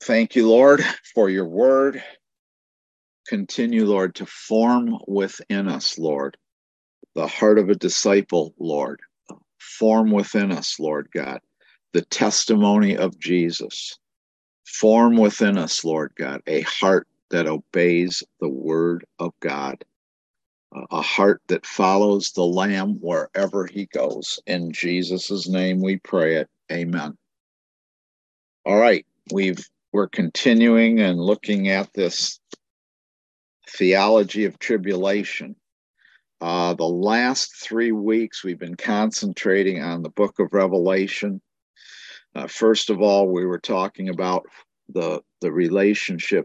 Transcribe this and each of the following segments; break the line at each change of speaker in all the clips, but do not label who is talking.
Thank you, Lord, for your word. Continue, Lord, to form within us, Lord, the heart of a disciple, Lord. Form within us, Lord God, the testimony of Jesus. Form within us, Lord God, a heart that obeys the word of God, a heart that follows the Lamb wherever he goes. In Jesus' name we pray it. Amen. All right, we're continuing and looking at this theology of tribulation. The last 3 weeks, we've been concentrating on the book of Revelation. First of all, we were talking about the relationship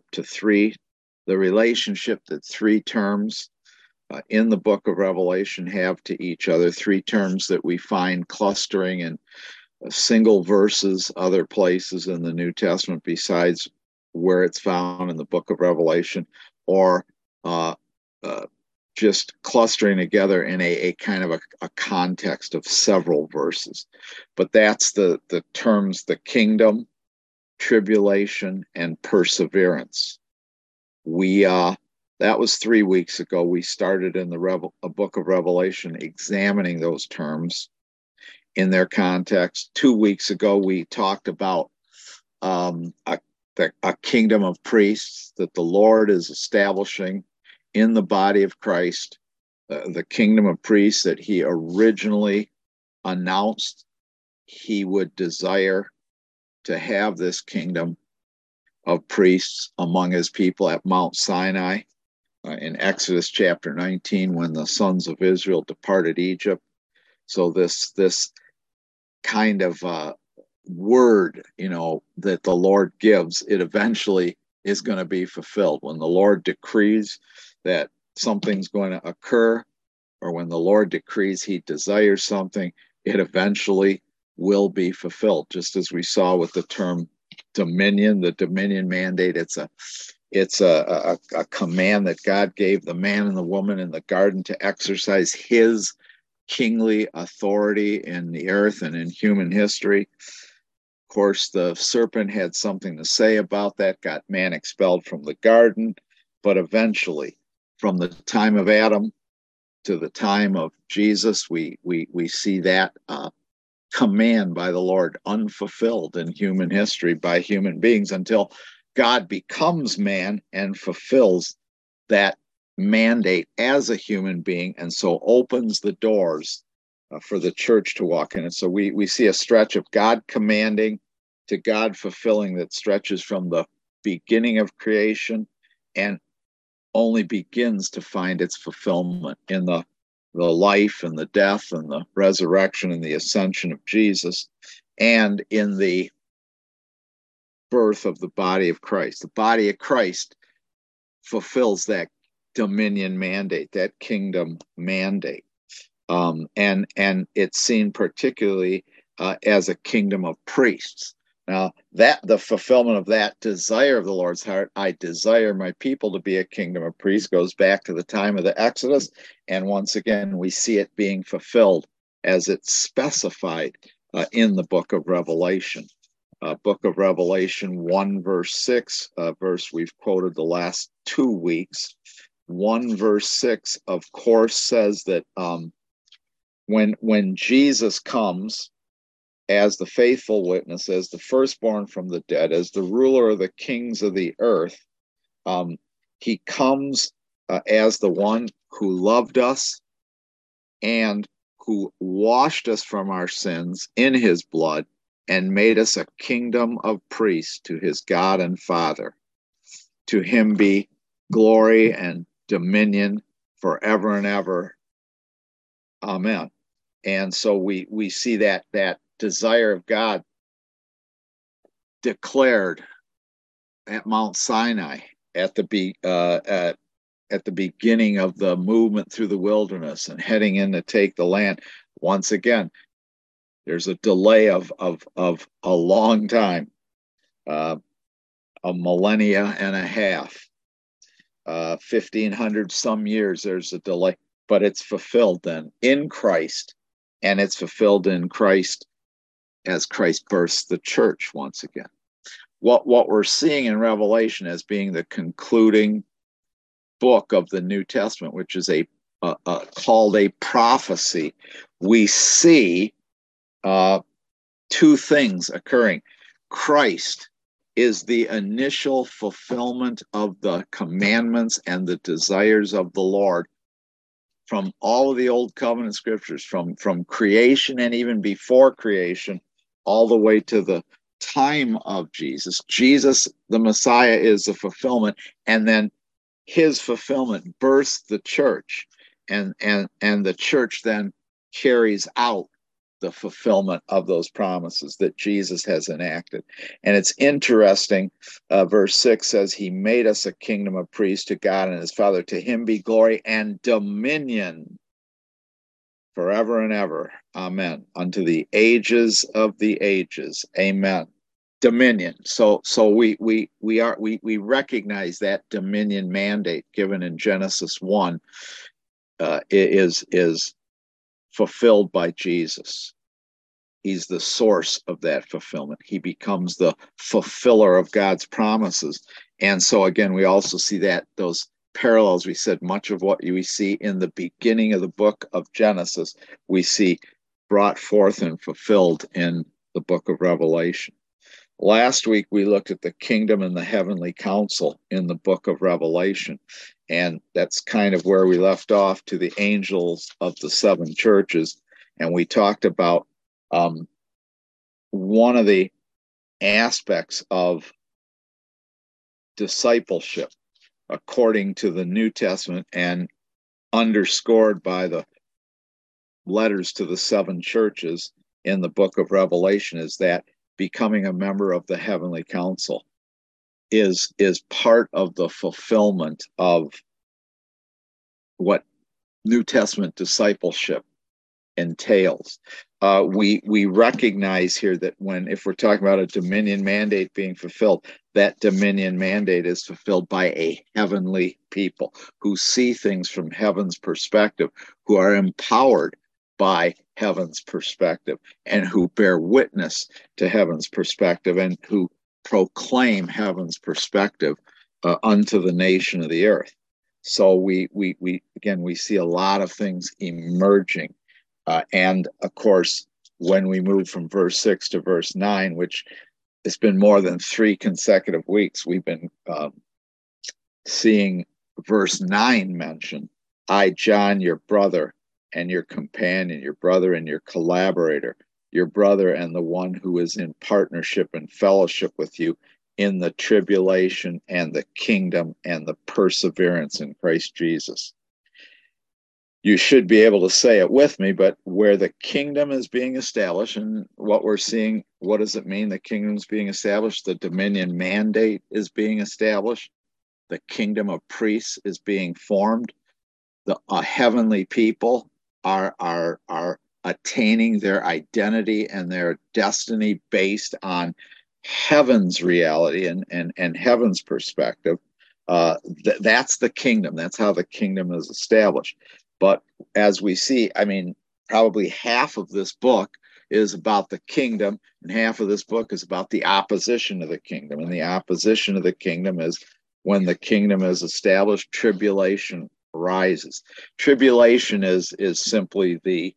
that three terms in the book of Revelation have to each other, three terms that we find clustering in single verses other places in the New Testament besides where it's found in the book of Revelation, or just clustering together in a kind of a context of several verses. But that's the terms, the kingdom, tribulation, and perseverance. That was 3 weeks ago. We started in the book of Revelation examining those terms in their context. 2 weeks ago, we talked about a kingdom of priests that the Lord is establishing in the body of Christ, the kingdom of priests that he originally announced he would desire to have this kingdom of priests among his people at Mount Sinai in Exodus chapter 19 when the sons of Israel departed Egypt. So this kind of word, that the Lord gives, it eventually is going to be fulfilled. When the Lord decrees that something's going to occur, or when the Lord decrees he desires something, it eventually will be fulfilled. Just as we saw with the term dominion, the dominion mandate, it's a command that God gave the man and the woman in the garden to exercise his kingly authority in the earth and in human history. Of course, the serpent had something to say about that, got man expelled from the garden, but eventually, from the time of Adam to the time of Jesus, we see that command by the Lord unfulfilled in human history by human beings until God becomes man and fulfills that mandate as a human being, and so opens the doors for the church to walk in. And so we see a stretch of God commanding to God fulfilling that stretches from the beginning of creation and only begins to find its fulfillment in the life and the death and the resurrection and the ascension of Jesus, and in the birth of the body of Christ. The body of Christ fulfills that dominion mandate, that kingdom mandate. And it's seen particularly as a kingdom of priests. Now, that the fulfillment of that desire of the Lord's heart, I desire my people to be a kingdom of priests, goes back to the time of the Exodus. And once again, we see it being fulfilled as it's specified in the book of Revelation. Book of Revelation 1 verse 6, verse we've quoted the last 2 weeks. 1 verse 6, of course, says that when Jesus comes as the faithful witness, as the firstborn from the dead, as the ruler of the kings of the earth, he comes as the one who loved us and who washed us from our sins in his blood and made us a kingdom of priests to his God and Father. To him be glory and dominion forever and ever. Amen. And so we see that desire of God declared at Mount Sinai at the beginning of the movement through the wilderness and heading in to take the land. Once again, there's a delay of a long time, a millennia and a half, 1,500 some years. There's a delay, but it's fulfilled then in Christ, and it's fulfilled in Christ as Christ births the church once again. what we're seeing in Revelation as being the concluding book of the New Testament, which is called a prophecy, we see two things occurring. Christ is the initial fulfillment of the commandments and the desires of the Lord from all of the Old Covenant scriptures, from creation and even before creation, all the way to the time of Jesus. Jesus, the Messiah, is the fulfillment, and then his fulfillment births the church, and the church then carries out the fulfillment of those promises that Jesus has enacted. And it's interesting, verse 6 says, he made us a kingdom of priests to God and his Father. To him be glory and dominion forever and ever. Amen. Unto the ages of the ages. Amen. Dominion. So we recognize that dominion mandate given in Genesis 1 is fulfilled by Jesus. He's the source of that fulfillment. He becomes the fulfiller of God's promises. And so again, we also see that those parallels. We said much of what we see in the beginning of the book of Genesis, we see brought forth and fulfilled in the book of Revelation. Last week, we looked at the kingdom and the heavenly council in the book of Revelation. And that's kind of where we left off, to the angels of the seven churches. And we talked about one of the aspects of discipleship according to the New Testament and underscored by the letters to the seven churches in the book of Revelation is that becoming a member of the heavenly council is part of the fulfillment of what New Testament discipleship entails. We recognize here that if we're talking about a dominion mandate being fulfilled, that dominion mandate is fulfilled by a heavenly people who see things from heaven's perspective, who are empowered by heaven's perspective, and who bear witness to heaven's perspective, and who proclaim heaven's perspective unto the nation of the earth. So we see a lot of things emerging. And of course, when we move from verse 6 to verse 9, which it's been more than 3 consecutive weeks, we've been seeing verse 9 mentioned. I, John, your brother and your companion, your brother and your collaborator, your brother and the one who is in partnership and fellowship with you in the tribulation and the kingdom and the perseverance in Christ Jesus. You should be able to say it with me, but where the kingdom is being established, and what we're seeing, what does it mean the kingdom is being established? The dominion mandate is being established. The kingdom of priests is being formed. The heavenly people are attaining their identity and their destiny based on heaven's reality and heaven's perspective. That's the kingdom. That's how the kingdom is established. But as we see, probably half of this book is about the kingdom, and half of this book is about the opposition of the kingdom. And the opposition of the kingdom is when the kingdom is established, tribulation rises. Tribulation is simply the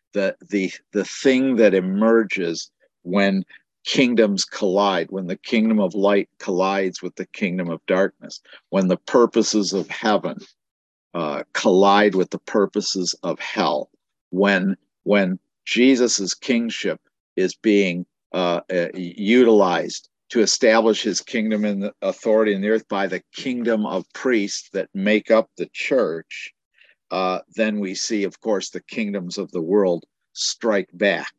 thing that emerges when kingdoms collide, when the kingdom of light collides with the kingdom of darkness, when the purposes of heaven collide with the purposes of hell, when Jesus's kingship is being utilized to establish his kingdom and the authority in the earth by the kingdom of priests that make up the church, then we see, of course, the kingdoms of the world strike back.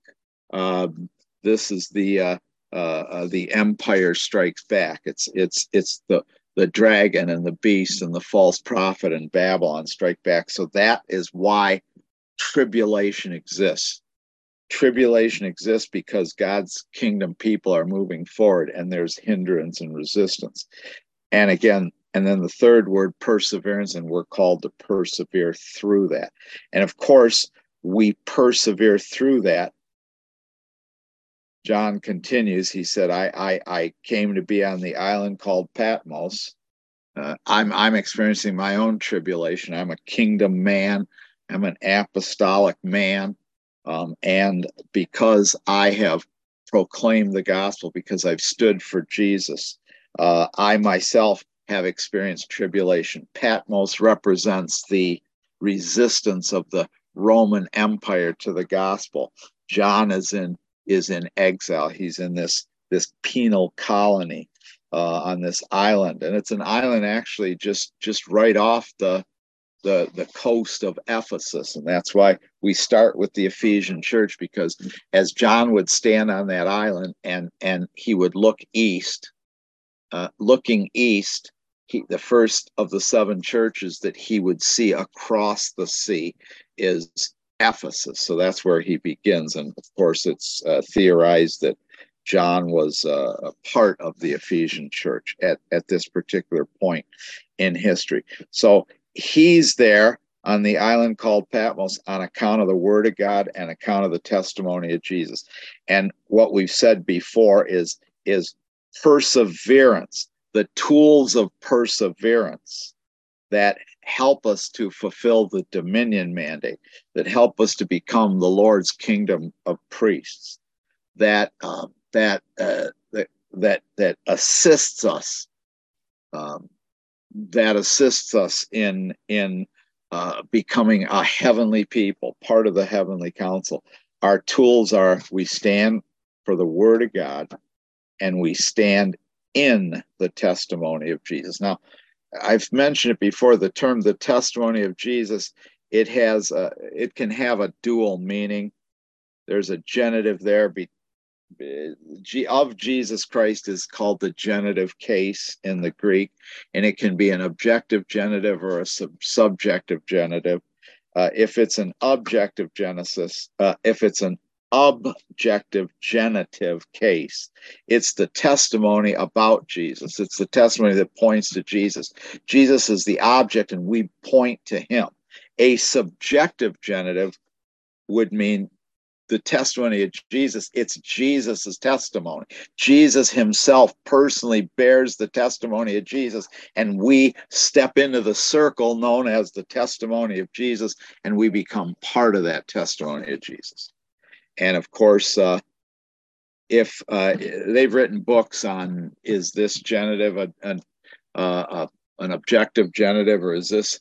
This is the empire strikes back. It's the dragon and the beast and the false prophet and Babylon strike back. So that is why tribulation exists. Tribulation exists because God's kingdom people are moving forward, and there's hindrance and resistance. And again, and then the third word, perseverance, and we're called to persevere through that. And of course, we persevere through that John continues. He said, I came to be on the island called Patmos. I'm experiencing my own tribulation. I'm a kingdom man. I'm an apostolic man. And because I have proclaimed the gospel, because I've stood for Jesus, I myself have experienced tribulation. Patmos represents the resistance of the Roman Empire to the gospel. John is in exile. He's in this penal colony on this island, and it's an island actually just right off the coast of Ephesus. And that's why we start with the Ephesian church, because as John would stand on that island and he would look east, looking east, the first of the 7 churches that he would see across the sea is Ephesus. So that's where he begins. And of course, it's theorized that John was a part of the Ephesian church at this particular point in history. So he's there on the island called Patmos on account of the word of God and account of the testimony of Jesus. And what we've said before is perseverance, the tools of perseverance that help us to fulfill the dominion mandate, that help us to become the Lord's kingdom of priests, that assists us, in becoming a heavenly people, part of the heavenly council. Our tools are, we stand for the word of God, and we stand in the testimony of Jesus. Now, I've mentioned it before, the term the testimony of Jesus, it can have a dual meaning. There's a genitive there. Of Jesus Christ is called the genitive case in the Greek, and it can be an objective genitive or a subjective genitive. If it's an objective objective genitive case, it's the testimony about Jesus. It's the testimony that points to Jesus. Jesus is the object and we point to him. A subjective genitive would mean the testimony of Jesus. It's Jesus's testimony. Jesus himself personally bears the testimony of Jesus, and we step into the circle known as the testimony of Jesus, and we become part of that testimony of Jesus. And of course, if they've written books on, is this genitive an objective genitive, or is this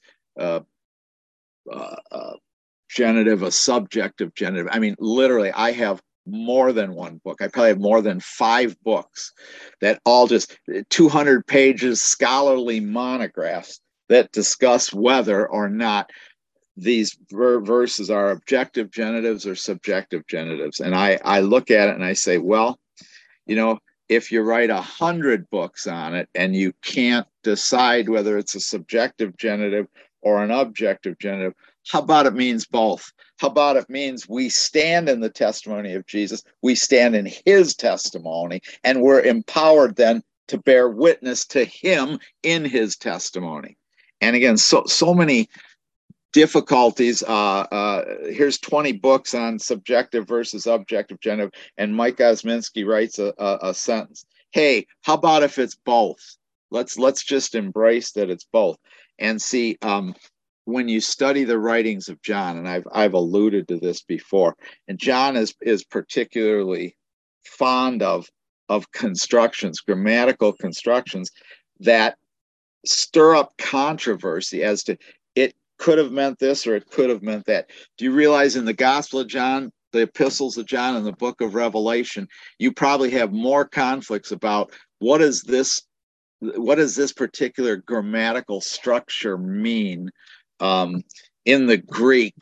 genitive a subjective genitive? I mean, literally, I have more than one book. I probably have more than 5 books that all just 200 pages, scholarly monographs that discuss whether or not these verses are objective genitives or subjective genitives. And I look at it and I say, well, if you write 100 books on it and you can't decide whether it's a subjective genitive or an objective genitive, how about it means both? How about it means we stand in the testimony of Jesus, we stand in his testimony, and we're empowered then to bear witness to him in his testimony. And again, so many difficulties. Here's 20 books on subjective versus objective genitive, and Mike Osminski writes a sentence. Hey, how about if it's both? Let's just embrace that it's both. And see, when you study the writings of John, and I've alluded to this before, and John is particularly fond of constructions, grammatical constructions that stir up controversy as to it could have meant this or it could have meant that. Do you realize in the Gospel of John, the epistles of John, and the book of Revelation, you probably have more conflicts about what does this particular grammatical structure mean in the Greek,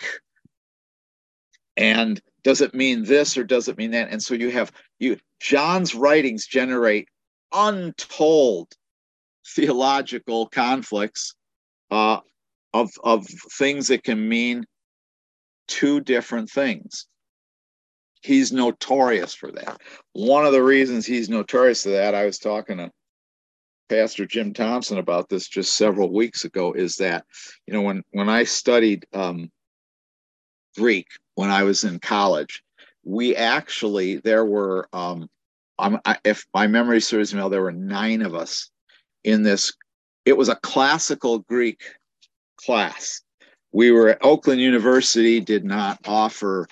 and does it mean this or does it mean that? And so John's writings generate untold theological conflicts of things that can mean 2 different things. He's notorious for that. One of the reasons he's notorious for that, I was talking to Pastor Jim Thompson about this just several weeks ago, is that, when I studied Greek when I was in college, we actually, there were, if my memory serves me well, there were 9 of us in this. It was a classical Greek class. We were at Oakland University, did not offer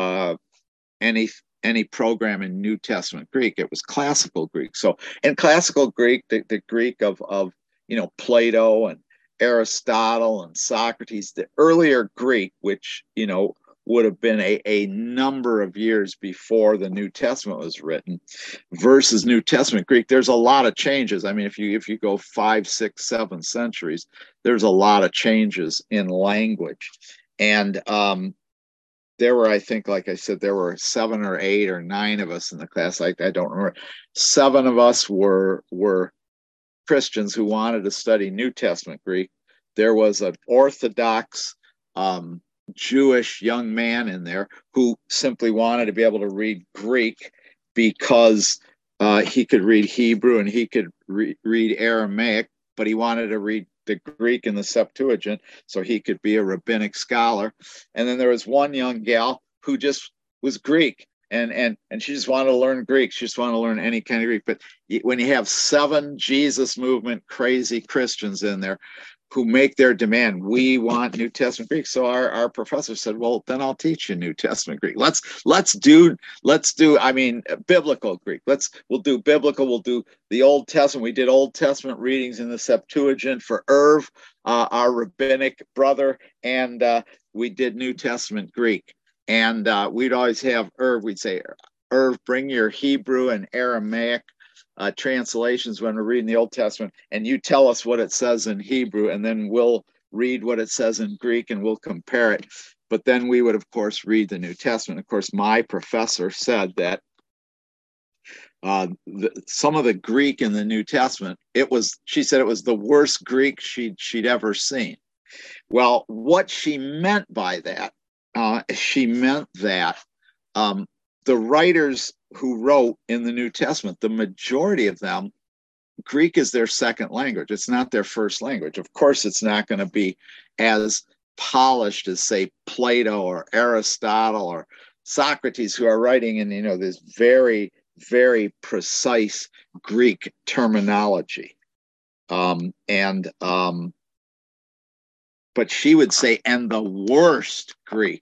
any program in New Testament Greek. It was classical Greek. So in classical Greek, the Greek of Plato and Aristotle and Socrates, the earlier Greek, which would have been a number of years before the New Testament was written, versus New Testament Greek, there's a lot of changes. I mean, if you go 5, 6, 7 centuries, there's a lot of changes in language. And there were, I think, like I said, there were 7 or 8 or 9 of us in the class. I don't remember. 7 of us were Christians who wanted to study New Testament Greek. There was an Orthodox Jewish young man in there who simply wanted to be able to read Greek because he could read Hebrew and he could read Aramaic, but he wanted to read the Greek in the Septuagint so he could be a rabbinic scholar. And then there was one young gal who just was Greek, and she just wanted to learn Greek. She just wanted to learn any kind of Greek. But when you have 7 Jesus movement crazy Christians in there who make their demand, we want New Testament Greek. So our professor said, well, then I'll teach you New Testament Greek. Let's do biblical Greek. We'll do biblical. We'll do the Old Testament. We did Old Testament readings in the Septuagint for Irv, our rabbinic brother, and we did New Testament Greek. And we'd always have Irv. We'd say, Irv, bring your Hebrew and Aramaic translations when we're reading the Old Testament, and you tell us what it says in Hebrew, and then we'll read what it says in Greek and we'll compare it. But then we would, of course, read the New Testament. Of course, my professor said that some of the Greek in the New Testament, she said it was the worst Greek she'd ever seen. Well, what she meant by that, she meant that the writers who wrote in the New Testament, the majority of them, Greek is their second language. It's not their first language. Of course, it's not going to be as polished as, say, Plato or Aristotle or Socrates, who are writing in, this very, very precise Greek terminology. But she would say, and the worst Greek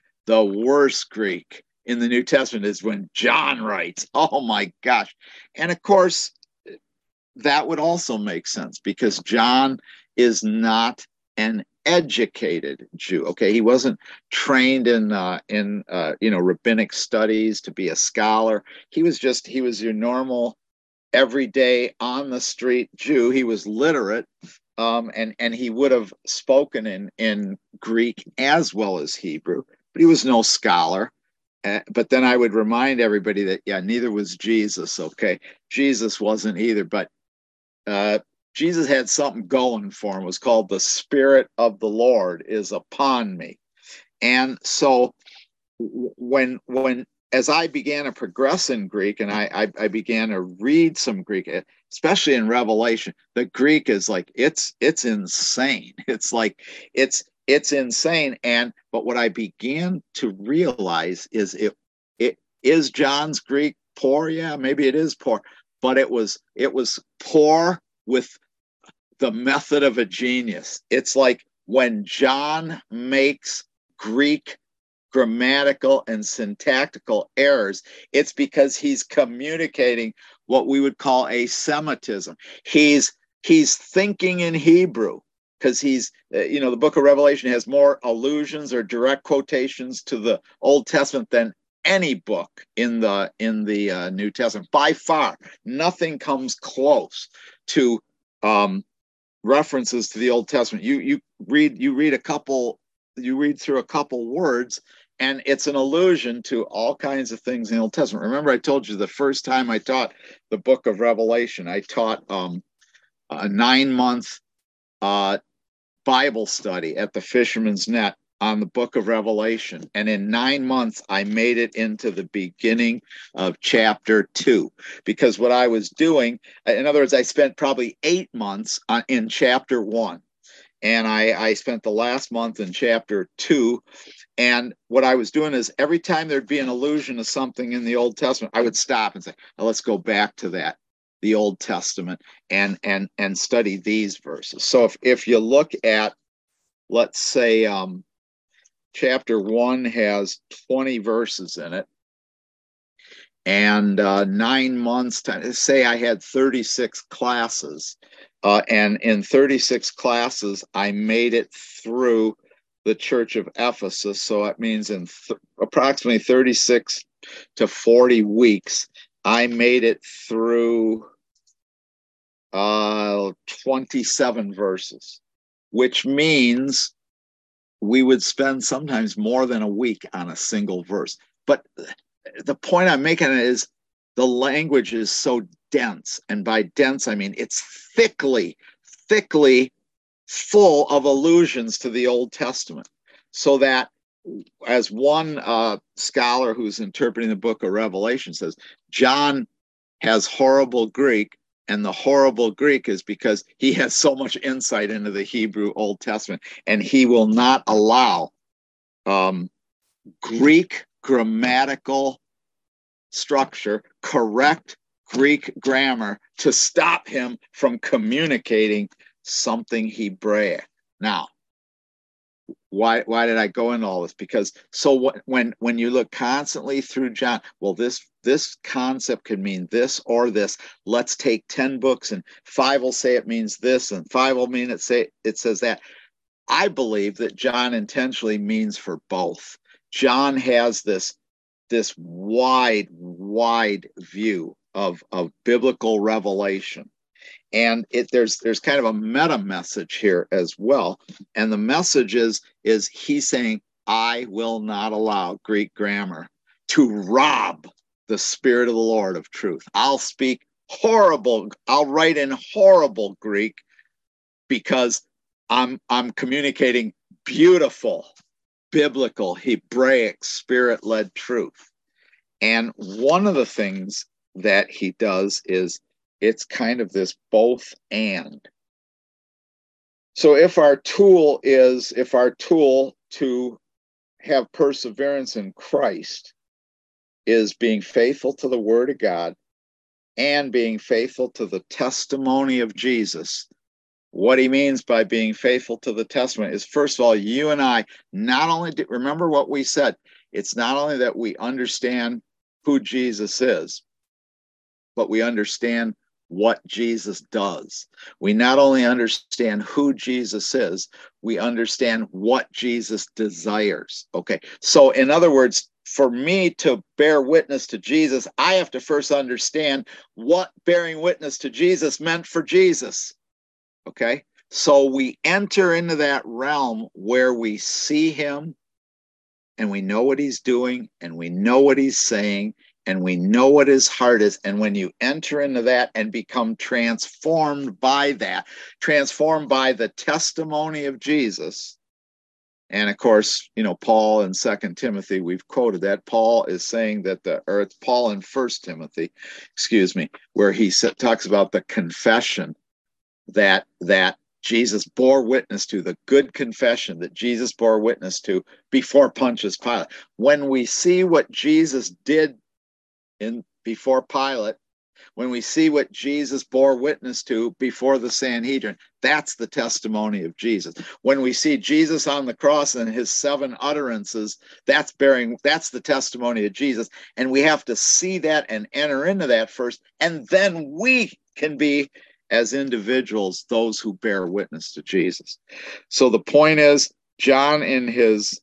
in the New Testament is when John writes. Oh my gosh. And of course, that would also make sense because John is not an educated Jew. Okay, he wasn't trained in rabbinic studies to be a scholar. He was your normal, everyday, on the street Jew. He was literate, and he would have spoken in Greek as well as Hebrew, but he was no scholar. But then I would remind everybody that, neither was Jesus, okay? Jesus wasn't either, but Jesus had something going for him. It was called the Spirit of the Lord is upon me. And so as I began to progress in Greek and I began to read some Greek, especially in Revelation, the Greek is like, it's insane. It's insane. But what I began to realize is it is John's Greek poor. Yeah, maybe it is poor, but it was poor with the method of a genius. It's like when John makes Greek grammatical and syntactical errors, it's because he's communicating what we would call a Semitism. He's thinking in Hebrew, because the book of Revelation has more allusions or direct quotations to the Old Testament than any book in the New Testament. By far, nothing comes close to references to the Old Testament. You read through a couple words, and it's an allusion to all kinds of things in the Old Testament. Remember, I told you the first time I taught the book of Revelation, I taught a 9-month Bible study at the Fisherman's Net on the book of Revelation. And in 9 months, I made it into the beginning of chapter 2. Because what I was doing, in other words, I spent probably 8 months in chapter 1. And I spent the last month in chapter 2. And what I was doing is every time there'd be an allusion to something in the Old Testament, I would stop and say, oh, let's go back to that, the Old Testament, and study these verses. So if you look at, let's say, chapter 1 has 20 verses in it, and 9 months time, say I had 36 classes, and in 36 classes I made it through the church of Ephesus. So that means in approximately 36 to 40 weeks I made it through 27 verses, which means we would spend sometimes more than a week on a single verse. But the point I'm making is the language is so dense. And by dense, I mean it's thickly full of allusions to the Old Testament. So that, as one scholar who's interpreting the book of Revelation says, John has horrible Greek, and the horrible Greek is because he has so much insight into the Hebrew Old Testament, and he will not allow Greek grammatical structure, correct Greek grammar, to stop him from communicating something Hebraic. Now, why did I go into all this? Because when you look constantly through John, well, this concept could mean this or this. Let's take 10 books, and 5 will say it means this, and 5 will mean it says that. I believe that John intentionally means for both. John has this wide view of biblical revelation. And there's kind of a meta message here as well. And the message is he's saying, I will not allow Greek grammar to rob the Spirit of the Lord of truth. I'll write in horrible Greek because I'm communicating beautiful, biblical, Hebraic, Spirit-led truth. And one of the things that he does is it's kind of this both and. So if our tool to have perseverance in Christ is being faithful to the Word of God and being faithful to the testimony of Jesus, what he means by being faithful to the testimony is, first of all, you and I not only remember what we said, it's not only that we understand who Jesus is, but we understand what Jesus does. We not only understand who Jesus is, we understand what Jesus desires. Okay. So in other words, for me to bear witness to Jesus, I have to first understand what bearing witness to Jesus meant for Jesus. Okay. So we enter into that realm where we see him and we know what he's doing and we know what he's saying and we know what his heart is. And when you enter into that and become transformed by the testimony of Jesus, and of course, Paul in 2 Timothy, we've quoted that. Paul is saying that it's Paul in 1 Timothy, where he talks about the confession that Jesus bore witness to, the good confession that Jesus bore witness to before Pontius Pilate. When we see what Jesus did before Pilate, when we see what Jesus bore witness to before the Sanhedrin, that's the testimony of Jesus. When we see Jesus on the cross and his 7 utterances, that's the testimony of Jesus. And we have to see that and enter into that first, and then we can be, as individuals, those who bear witness to Jesus. So the point is, John, in his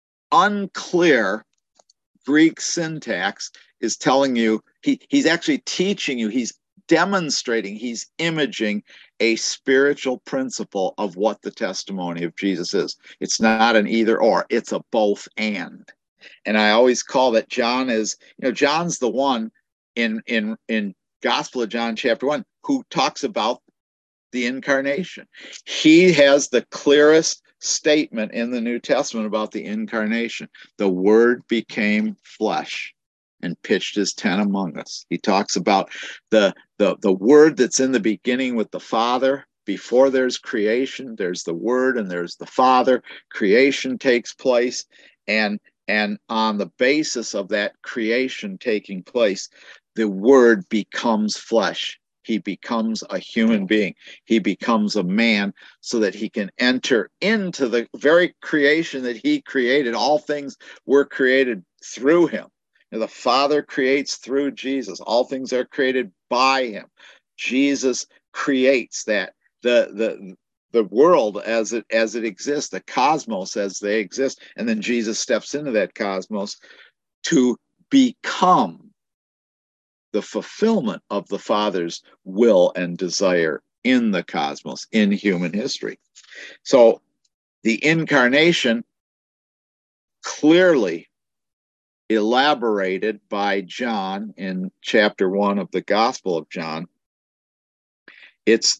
unclear Greek syntax, is telling you, he's actually teaching you, he's demonstrating, he's imaging a spiritual principle of what the testimony of Jesus is. It's not an either or, it's a both and. And I always call that John's the one in Gospel of John chapter 1 who talks about the incarnation. He has the clearest statement in the New Testament about the incarnation. The Word became flesh and pitched his tent among us. He talks about the Word that's in the beginning with the Father, before there's creation, there's the Word and there's the Father. Creation takes place, and on the basis of that creation taking place, the Word becomes flesh. He becomes a human being. He becomes a man so that he can enter into the very creation that he created. All things were created through him. The Father creates through Jesus. All things are created by him. Jesus creates that the world as it exists, the cosmos as they exist, and then Jesus steps into that cosmos to become the fulfillment of the Father's will and desire in the cosmos, in human history. So the incarnation, clearly elaborated by John in chapter 1 of the Gospel of John, as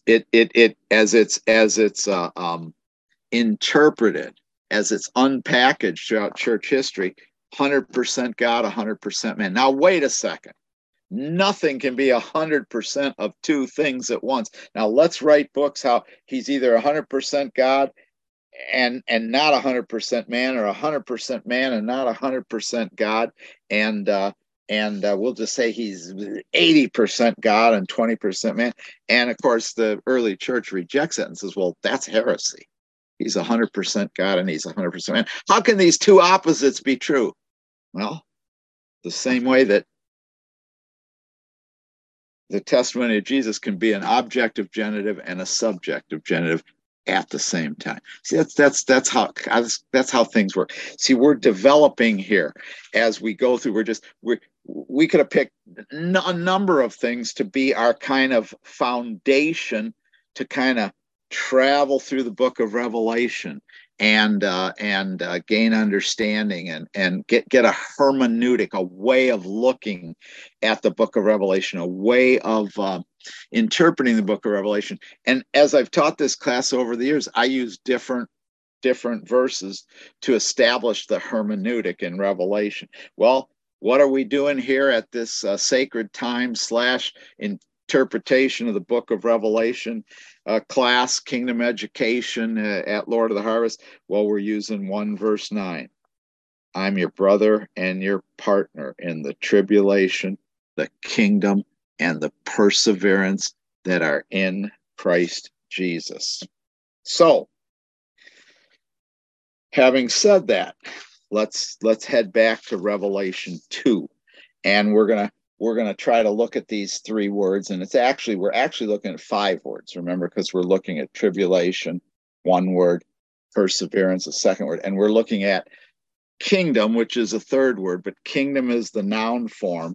it's interpreted, as it's unpackaged throughout church history, 100% God, 100% man. Now wait a second. Nothing can be 100% of two things at once. Now let's write books how he's either 100% God and not 100% man, or 100% man and not 100% God, and we'll just say he's 80% God and 20% man. And of course, the early church rejects that and says, well, that's heresy. He's 100% God and he's 100% man. How can these two opposites be true? Well, the same way that the testimony of Jesus can be an objective genitive and a subjective genitive at the same time. See, that's how things work. See, we're developing here as we go through. We could have picked a number of things to be our kind of foundation to kind of travel through the book of Revelation and gain understanding and get a hermeneutic, a way of looking at the book of Revelation, a way of interpreting the book of Revelation. And as I've taught this class over the years, I use different verses to establish the hermeneutic in Revelation. Well, what are we doing here at this sacred time / interpretation of the book of Revelation class, Kingdom Education at Lord of the Harvest? Well, we're using 1 verse 9. I'm your brother and your partner in the tribulation, the kingdom, and the perseverance that are in Christ Jesus. So, having said that, let's head back to Revelation 2, and we're gonna try to look at these 3 words, and we're actually looking at 5 words. Remember, because we're looking at tribulation, 1 word, perseverance, a 2nd word, and we're looking at kingdom, which is a 3rd word, but kingdom is the noun form.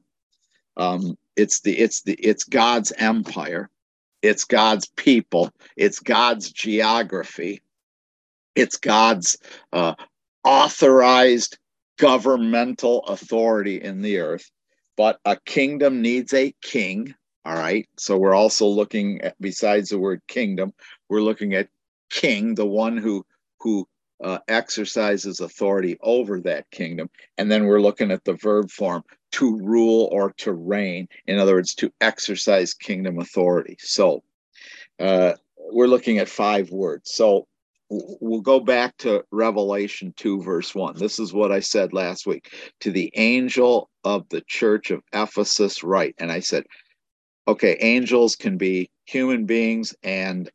It's God's empire, it's God's people, it's God's geography, it's God's authorized governmental authority in the earth. But a kingdom needs a king. All right. So we're also looking at, besides the word kingdom, we're looking at king, the one who exercises authority over that kingdom. And then we're looking at the verb form, to rule or to reign. In other words, to exercise kingdom authority. So we're looking at 5 words. So we'll go back to Revelation 2, verse 1. This is what I said last week. To the angel of the church of Ephesus write. And I said, okay, angels can be human beings, and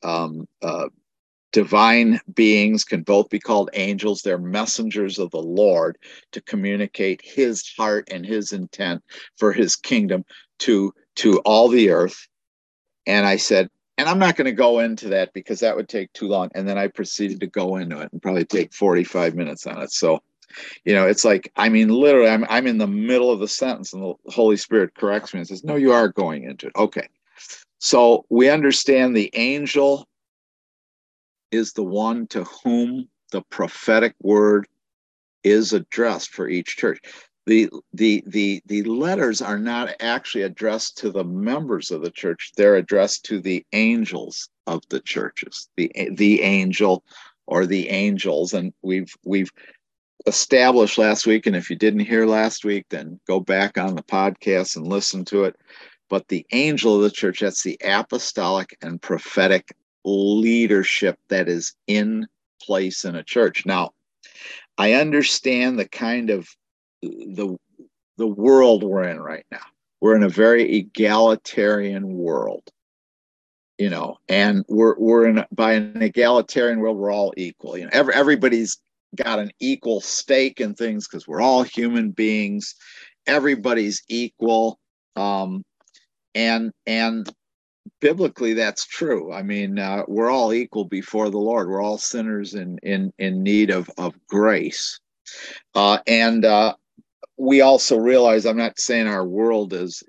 divine beings can both be called angels. They're messengers of the Lord to communicate his heart and his intent for his kingdom to all the earth. And I said, and I'm not going to go into that because that would take too long. And then I proceeded to go into it and probably take 45 minutes on it. So, it's like, I mean, literally, I'm in the middle of the sentence and the Holy Spirit corrects me and says, no, you are going into it. Okay. So we understand the angel is the one to whom the prophetic word is addressed for each church. The letters are not actually addressed to the members of the church. They're addressed to the angels of the churches, the angel or the angels. And we've established last week, and if you didn't hear last week, then go back on the podcast and listen to it. But the angel of the church, that's the apostolic and prophetic leadership that is in place in a church. Now, I understand the kind of the world we're in right now. We're in a very egalitarian world, and we're in by an egalitarian world, we're all equal. Everybody's got an equal stake in things because we're all human beings. Everybody's equal, and biblically that's true. I mean, we're all equal before the Lord. We're all sinners in need of grace, and we also realize, I'm not saying our world is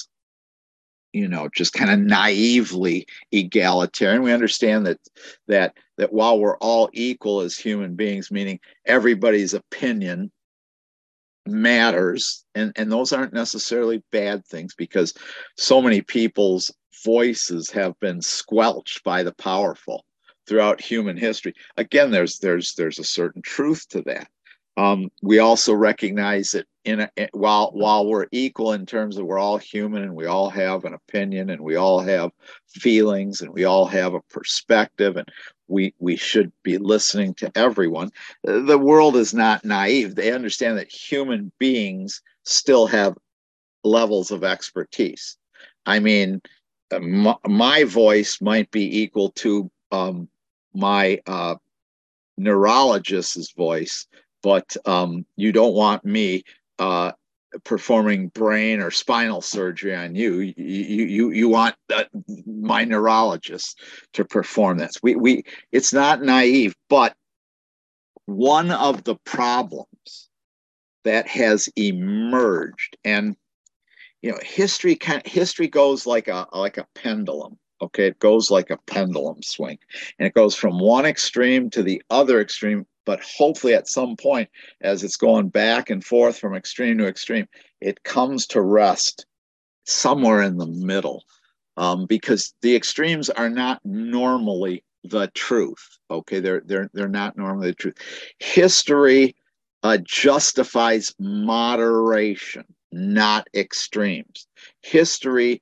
just kind of naively egalitarian. We understand that while we're all equal as human beings, meaning everybody's opinion matters, and those aren't necessarily bad things, because so many people's voices have been squelched by the powerful throughout human history. Again, there's a certain truth to that. We also recognize that while we're equal in terms of we're all human and we all have an opinion and we all have feelings and we all have a perspective, and we should be listening to everyone. The world is not naive. They understand that human beings still have levels of expertise. I mean, my voice might be equal to my neurologist's voice, but you don't want me performing brain or spinal surgery on you. You want my neurologist to perform this. It's not naive, but one of the problems that has emerged, and history goes like a pendulum. Okay, it goes like a pendulum swing, and it goes from one extreme to the other extreme. But hopefully at some point, as it's going back and forth from extreme to extreme, it comes to rest somewhere in the middle, because the extremes are not normally the truth. Okay, they're not normally the truth. History justifies moderation, not extremes. History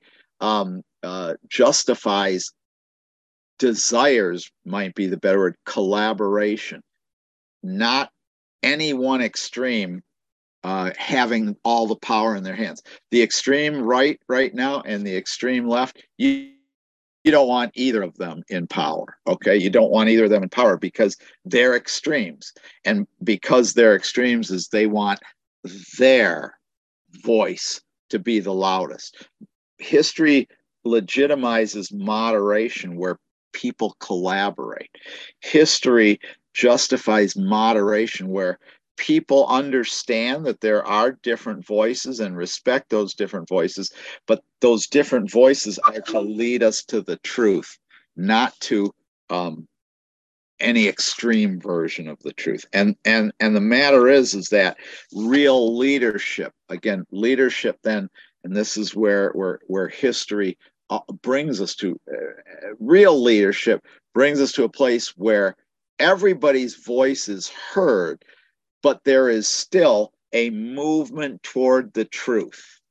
justifies desires, might be the better word, collaboration, not any one extreme having all the power in their hands. The extreme right now and the extreme left, you don't want either of them in power. Okay, you don't want either of them in power because they're extremes, and because they're extremes is they want their voice to be the loudest. History legitimizes moderation where people collaborate. History justifies moderation where people understand that there are different voices and respect those different voices, but those different voices are to lead us to the truth, not to any extreme version of the truth. And the matter is that real leadership, again, leadership then, and this is where history brings us to, real leadership brings us to a place where everybody's voice is heard, but there is still a movement toward the truth.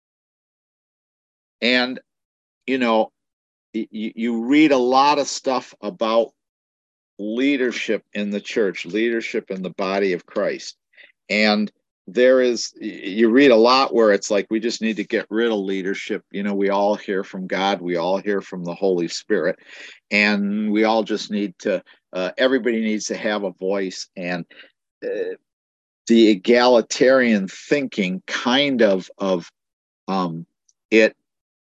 And, you read a lot of stuff about leadership in the church, leadership in the body of Christ. And you read a lot where it's like, we just need to get rid of leadership. We all hear from God. We all hear from the Holy Spirit. And we all just need to, everybody needs to have a voice. And the egalitarian thinking kind of it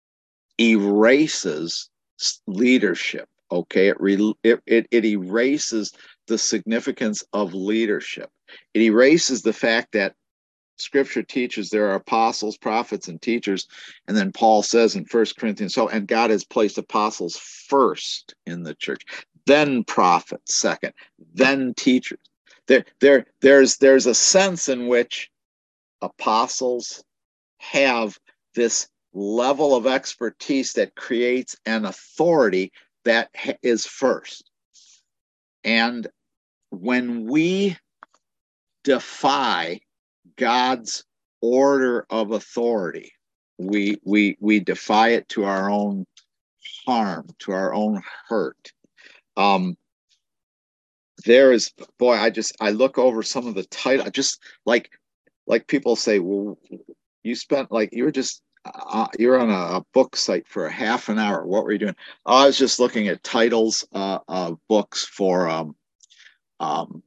erases leadership. Okay, it erases the significance of leadership. It erases the fact that Scripture teaches there are apostles, prophets, and teachers, and then Paul says in 1 Corinthians, and God has placed apostles first in the church, then prophets second, then teachers. There's a sense in which apostles have this level of expertise that creates an authority that is first. And when we defy God's order of authority, we defy it to our own harm, to our own hurt. there is, boy, I look over some of the title, just like people say, well, you spent like you were just you're on a book site for a half an hour. What were you doing? I was just looking at titles of books for um,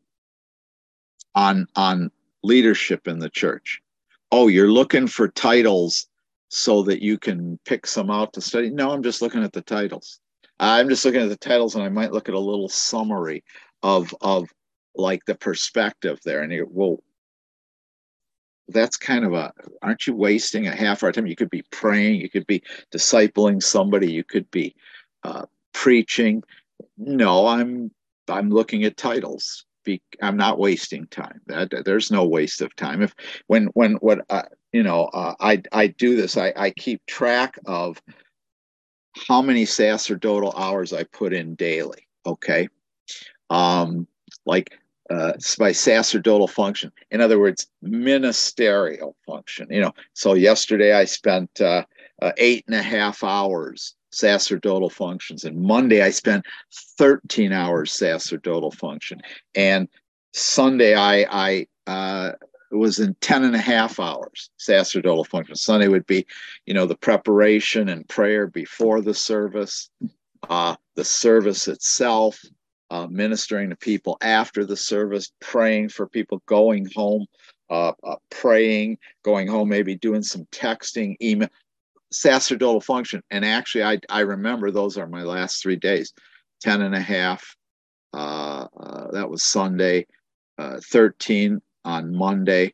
on leadership in the church. Oh, you're looking for titles so that you can pick some out to study. No, I'm just looking at the titles. I'm just looking at the titles, and I might look at a little summary of like the perspective there. And you, well, that's kind of a, aren't you wasting a half hour time? You could be praying, you could be discipling somebody, you could be preaching. No, I'm looking at titles. I'm not wasting time. There's no waste of time. If when what I do this, I keep track of how many sacerdotal hours I put in daily. Okay, like by sacerdotal function. In other words, ministerial function. So yesterday I spent 8.5 hours sacerdotal functions, and Monday I spent 13 hours sacerdotal function, and Sunday I was in 10.5 hours sacerdotal function. Sunday would be, the preparation and prayer before the service itself, ministering to people after the service, praying for people, going home, praying, going home, maybe doing some texting, email, sacerdotal function. And actually, I remember those are my last 3 days. 10.5, that was Sunday, 13 on Monday,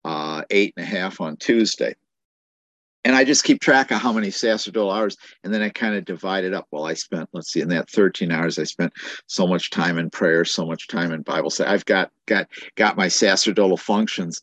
8.5 on Tuesday. And I just keep track of how many sacerdotal hours, and then I kind of divide it up. Well, I spent, let's see, in that 13 hours, I spent so much time in prayer, so much time in Bible study. I've got my sacerdotal functions.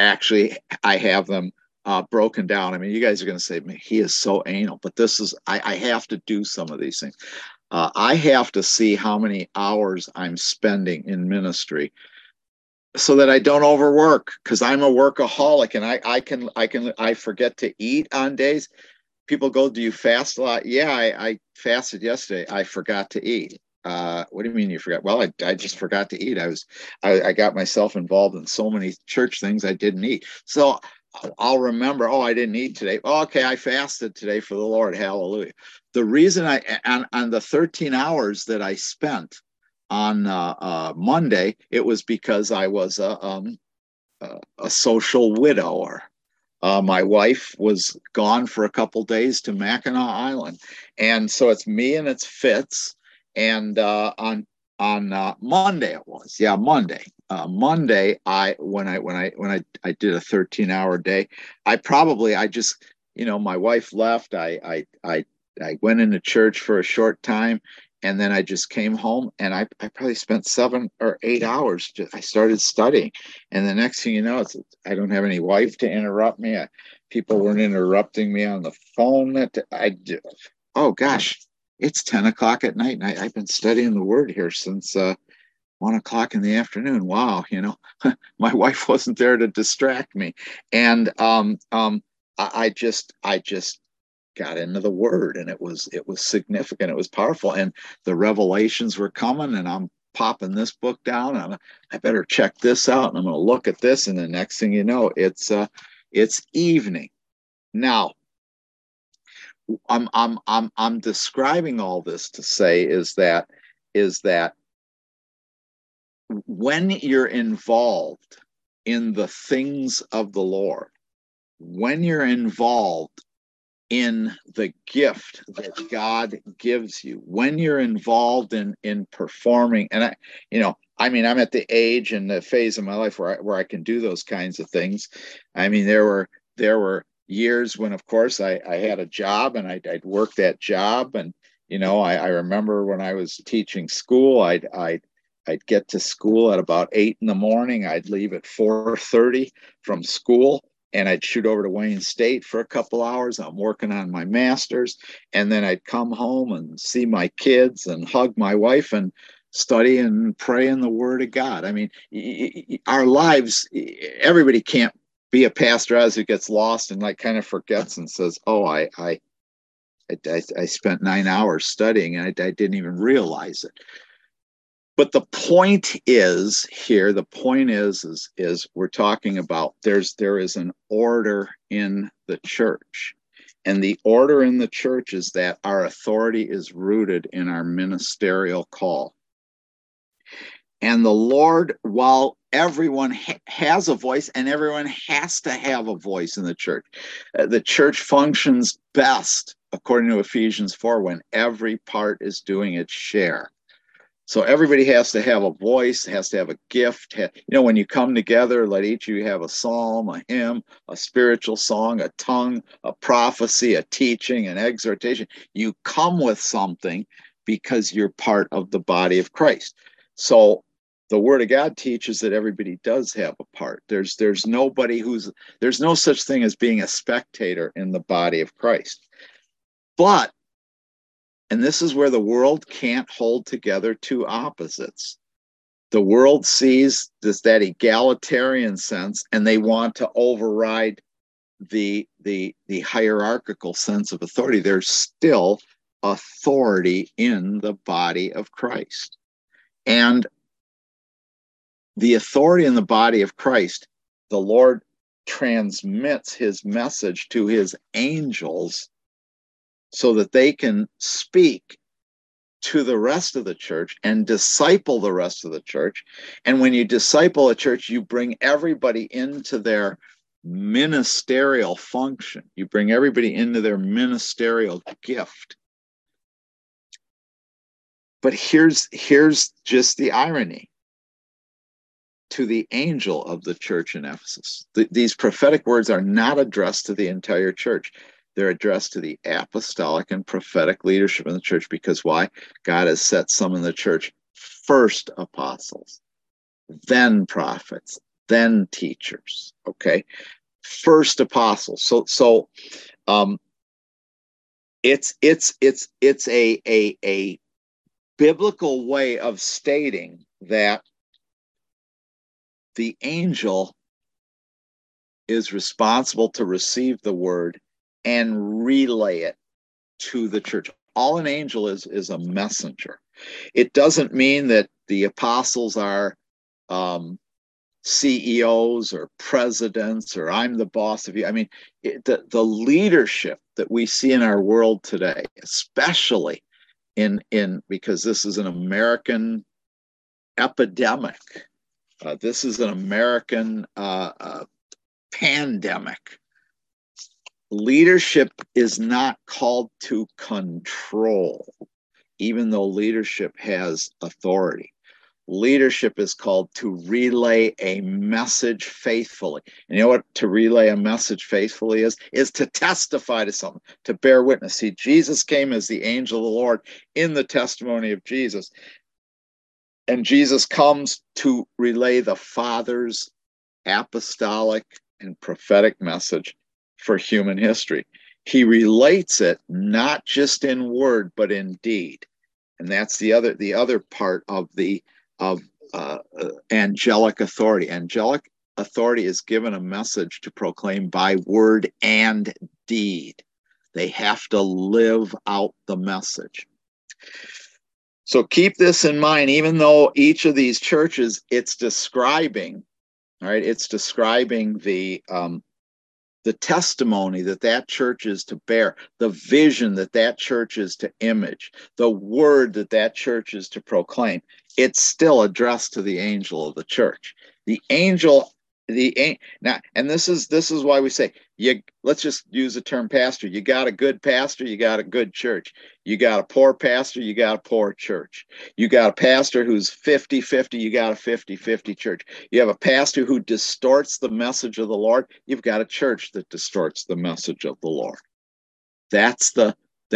I have them broken down. I mean, you guys are going to say, man, he is so anal, but I have to do some of these things. I have to see how many hours I'm spending in ministry so that I don't overwork, because I'm a workaholic, and I forget to eat on days. People go, do you fast a lot? Yeah, I fasted yesterday. I forgot to eat. What do you mean you forgot? Well, I just forgot to eat. I got myself involved in so many church things I didn't eat. So I'll remember, oh, I didn't eat today. Oh, okay, I fasted today for the Lord. Hallelujah. The reason on the 13 hours that I spent on Monday, it was because I was a social widower. My wife was gone for a couple days to Mackinac Island, and so it's me and it's Fitz. And on Monday it was, yeah, Monday. Monday, when I did a 13-hour day, I just, my wife left. I went into church for a short time, and then I just came home, and I probably spent 7 or 8 hours. I started studying, and the next thing you know, I don't have any wife to interrupt me. People weren't interrupting me on the phone. Oh gosh, it's 10 o'clock at night, and I've been studying the Word here since 1 o'clock in the afternoon. Wow, my wife wasn't there to distract me, and I just got into the Word, and it was significant. It was powerful, and the revelations were coming, and I'm popping this book down, and I better check this out, and I'm going to look at this, and the next thing you know, it's evening. Now, I'm describing all this to say is that when you're involved in the things of the Lord, when you're involved in the gift that God gives you, when you're involved in performing, and I'm at the age and the phase of my life where I can do those kinds of things. I mean, there were years when, of course, I had a job, and I'd work that job, and I remember when I was teaching school, I'd get to school at about 8 in the morning. I'd leave at 4:30 from school, and I'd shoot over to Wayne State for a couple hours. I'm working on my master's, and then I'd come home and see my kids and hug my wife and study and pray in the Word of God. I mean, our lives, everybody can't be a pastor as who gets lost and kind of forgets and says, oh, I spent 9 hours studying, and I didn't even realize it. But the point is here, the point is we're talking about there is an order in the church. And the order in the church is that our authority is rooted in our ministerial call. And the Lord, while everyone has a voice, and everyone has to have a voice in the church functions best, according to Ephesians 4, when every part is doing its share. So everybody has to have a voice, has to have a gift. When you come together, let each of you have a psalm, a hymn, a spiritual song, a tongue, a prophecy, a teaching, an exhortation. You come with something because you're part of the body of Christ. So the Word of God teaches that everybody does have a part. There's no such thing as being a spectator in the body of Christ. But, and this is where the world can't hold together two opposites. The world sees that egalitarian sense, and they want to override the hierarchical sense of authority. There's still authority in the body of Christ. And the authority in the body of Christ, the Lord transmits his message to his angels so that they can speak to the rest of the church and disciple the rest of the church. And when you disciple a church, you bring everybody into their ministerial function. You bring everybody into their ministerial gift. But here's just the irony. To the angel of the church in Ephesus, these prophetic words are not addressed to the entire church. They're addressed to the apostolic and prophetic leadership in the church. Because why? God has set some in the church first apostles, then prophets, then teachers. Okay, first apostles. So it's a biblical way of stating that the angel is responsible to receive the word and relay it to the church. All an angel is a messenger. It doesn't mean that the apostles are CEOs or presidents, or I'm the boss of you. I mean, the leadership that we see in our world today, especially in because this is an American epidemic. This is an American pandemic. Leadership is not called to control, even though leadership has authority. Leadership is called to relay a message faithfully. And you know what to relay a message faithfully is to testify to something, to bear witness. See, Jesus came as the angel of the Lord in the testimony of Jesus. And Jesus comes to relay the Father's apostolic and prophetic message for human history. He relates it not just in word, but in deed. And that's the other part of angelic authority. Angelic authority is given a message to proclaim by word and deed. They have to live out the message. So keep this in mind, even though each of these churches, it's describing the testimony that church is to bear, the vision that church is to image, the word that church is to proclaim. It's still addressed to the angel of the church. Now, and this is why we say, let's just use the term pastor. You got a good pastor, you got a good church. You got a poor pastor, you got a poor church. You got a pastor who's 50-50, you got a 50-50 church. You have a pastor who distorts the message of the Lord, you've got a church that distorts the message of the Lord. That's the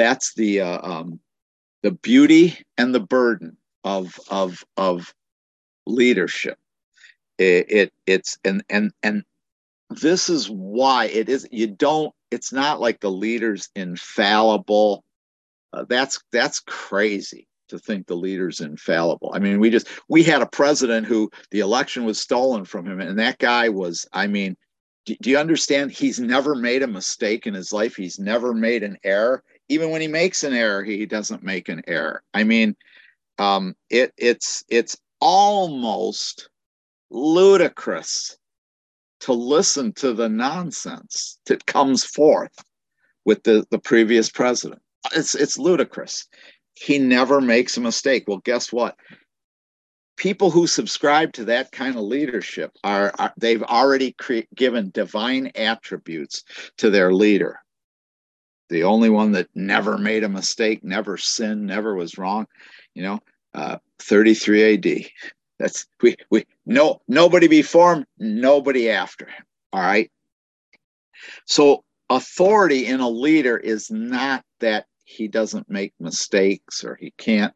beauty and the burden of leadership. It's this is why it is. It's not like the leader's infallible. That's crazy to think the leader's infallible. I mean, we had a president who the election was stolen from him, and that guy was, I mean, do you understand? He's never made a mistake in his life. He's never made an error. Even when he makes an error, he doesn't make an error. I mean, It's almost ludicrous to listen to the nonsense that comes forth with the previous president. It's ludicrous. He never makes a mistake. Well, guess what? People who subscribe to that kind of leadership they've already given divine attributes to their leader. The only one that never made a mistake, never sinned, never was wrong, 33 AD. That's nobody before him, nobody after him. All right. So authority in a leader is not that he doesn't make mistakes or he can't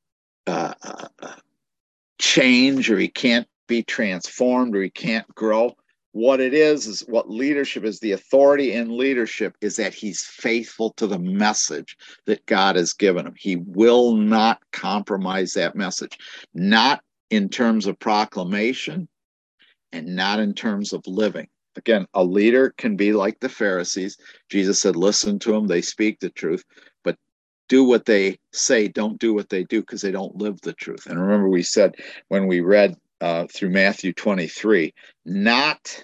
change or he can't be transformed or he can't grow. What it is what leadership is. The authority in leadership is that he's faithful to the message that God has given him. He will not compromise that message, not in terms of proclamation and not in terms of living. Again, a leader can be like the Pharisees. Jesus said, listen to them, they speak the truth, but do what they say, don't do what they do, because they don't live the truth. And remember, we said when we read through Matthew 23, not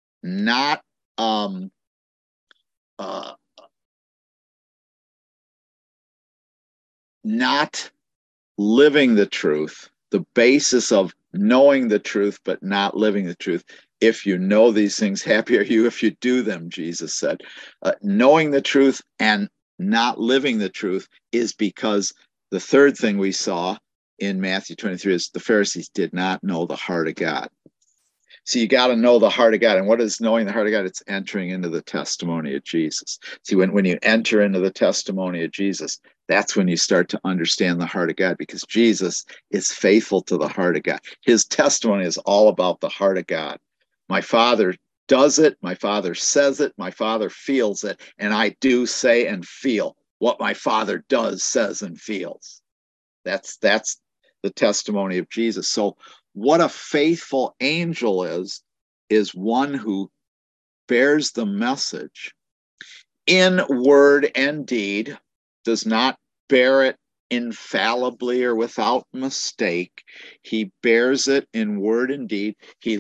living the truth, the basis of knowing the truth but not living the truth. If you know these things, happy are you if you do them, Jesus said. Knowing the truth and not living the truth is because the third thing we saw in Matthew 23 is the Pharisees did not know the heart of God. So you got to know the heart of God. And what is knowing the heart of God? It's entering into the testimony of Jesus. See, when you enter into the testimony of Jesus, that's when you start to understand the heart of God, because Jesus is faithful to the heart of God. His testimony is all about the heart of God. My Father does it. My Father says it. My Father feels it. And I do say and feel what my Father does, says, and feels. That's the testimony of Jesus. So what a faithful angel is one who bears the message in word and deed, does not bear it infallibly or without mistake. He bears it in word and deed.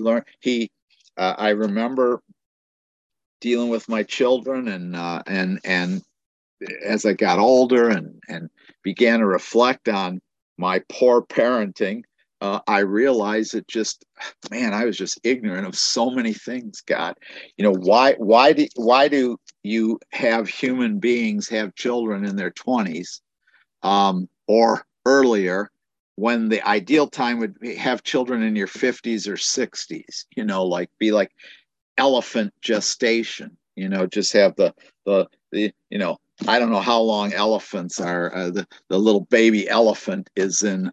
I remember dealing with my children and as I got older and began to reflect on my poor parenting, I realized that I was just ignorant of so many things. God, why do you have human beings have children in their 20s or earlier, when the ideal time would have children in your 50s or 60s? Be like elephant gestation. Just have the I don't know how long elephants are. The little baby elephant is in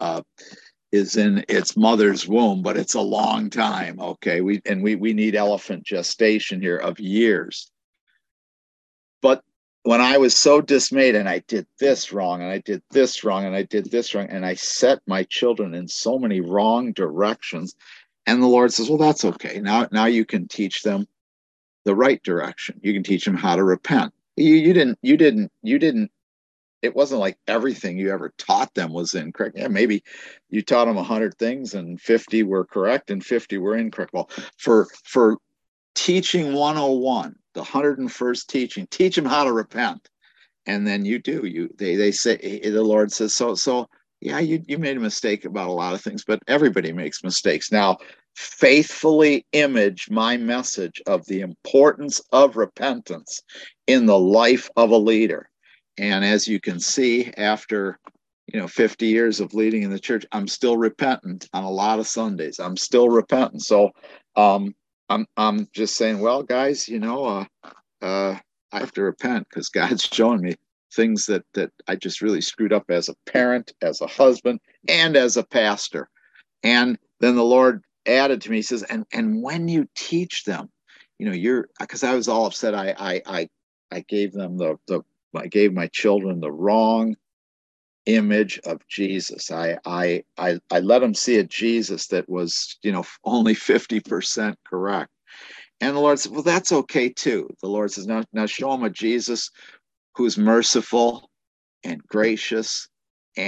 its mother's womb, but it's a long time. Okay, we need elephant gestation here of years. But when I was so dismayed and I did this wrong and I did this wrong and I did this wrong and I set my children in so many wrong directions, and the Lord says, well, that's okay. Now you can teach them the right direction. You can teach them how to repent. You didn't. It wasn't like everything you ever taught them was incorrect. Yeah, maybe you taught them 100 things and 50 were correct and 50 were incorrect. Well, for teaching 101, the 101st teaching, teach them how to repent. And then they say, the Lord says, so yeah, you made a mistake about a lot of things, but everybody makes mistakes. Now, faithfully image my message of the importance of repentance in the life of a leader. And as you can see, after 50 years of leading in the church, I'm still repentant on a lot of Sundays. I'm still repentant. So I'm just saying, well, guys, I have to repent because God's showing me things that I just really screwed up as a parent, as a husband, and as a pastor. And then the Lord added to me, he says, and when you teach them, because I was all upset. I gave them I gave my children the wrong image of Jesus. I let them see a Jesus that was, only 50% correct. And the Lord said, well, that's okay too. The Lord says, now show them a Jesus who's merciful and gracious and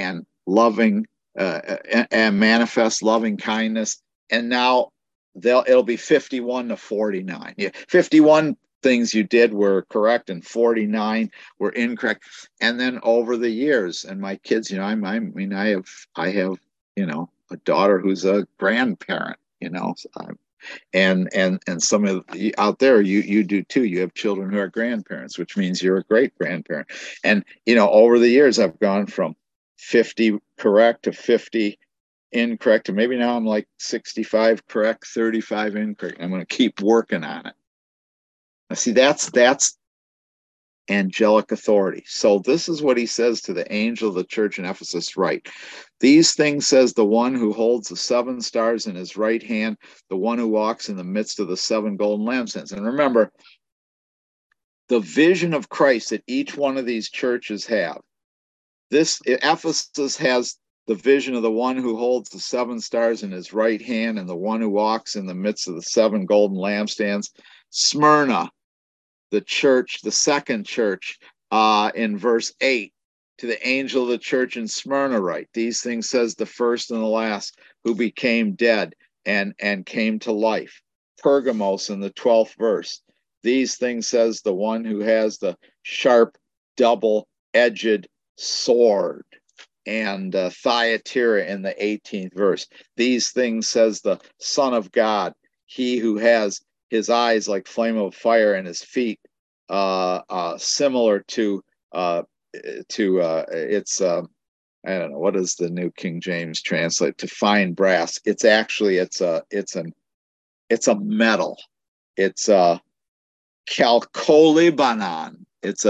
loving and manifest loving kindness. And now it'll be 51 to 49. Yeah, 51 things you did were correct and 49 were incorrect. And then over the years, and my kids, I have a daughter who's a grandparent, so and some of you out there, you do too. You have children who are grandparents, which means you're a great grandparent. And over the years, I've gone from 50 correct to 50 incorrect, and maybe now I'm like 65 correct, 35 incorrect. I'm going to keep working on it. Now, see, that's angelic authority. So this is what he says to the angel of the church in Ephesus, right? These things says the one who holds the 7 stars in his right hand, the one who walks in the midst of the 7 golden lampstands. And remember, the vision of Christ that each one of these churches have. Ephesus has the vision of the one who holds the 7 stars in his right hand and the one who walks in the midst of the 7 golden lampstands. Smyrna, the church, the second church, in verse 8, to the angel of the church in Smyrna write, these things says the first and the last, who became dead and came to life. Pergamos in the 12th verse, these things says the one who has the sharp double-edged sword. And Thyatira in the 18th verse, these things says the Son of God, he who has his eyes like flame of fire and his feet similar to it's I don't know, what does the New King James translate to? Fine brass. It's actually it's a metal. It's a chalcolibanon. It's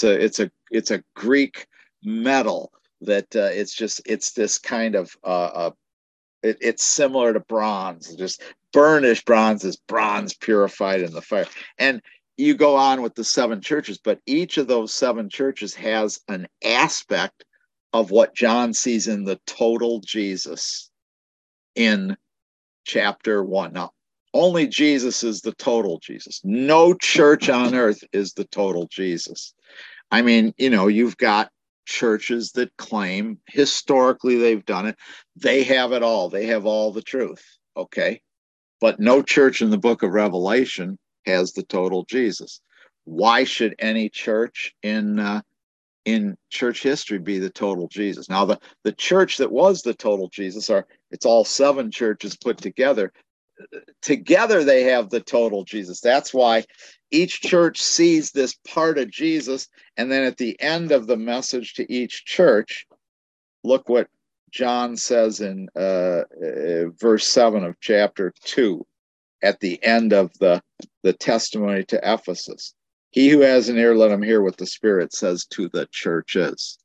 a Greek metal that it's this kind of it's similar to bronze. Just burnished bronze is bronze purified in the fire. And you go on with the 7 churches, but each of those 7 churches has an aspect of what John sees in the total Jesus in chapter 1. Now, only Jesus is the total Jesus. No church on earth is the total Jesus. I mean, you've got churches that claim historically they've done it. They have it all. They have all the truth. Okay. But no church in the book of Revelation has the total Jesus. Why should any church in church history be the total Jesus? Now, the church that was the total Jesus it's all 7 churches put together. Together they have the total Jesus. That's why each church sees this part of Jesus, and then at the end of the message to each church, look what John says in verse 7 of chapter 2, at the end of the testimony to Ephesus. He who has an ear, let him hear what the Spirit says to the churches.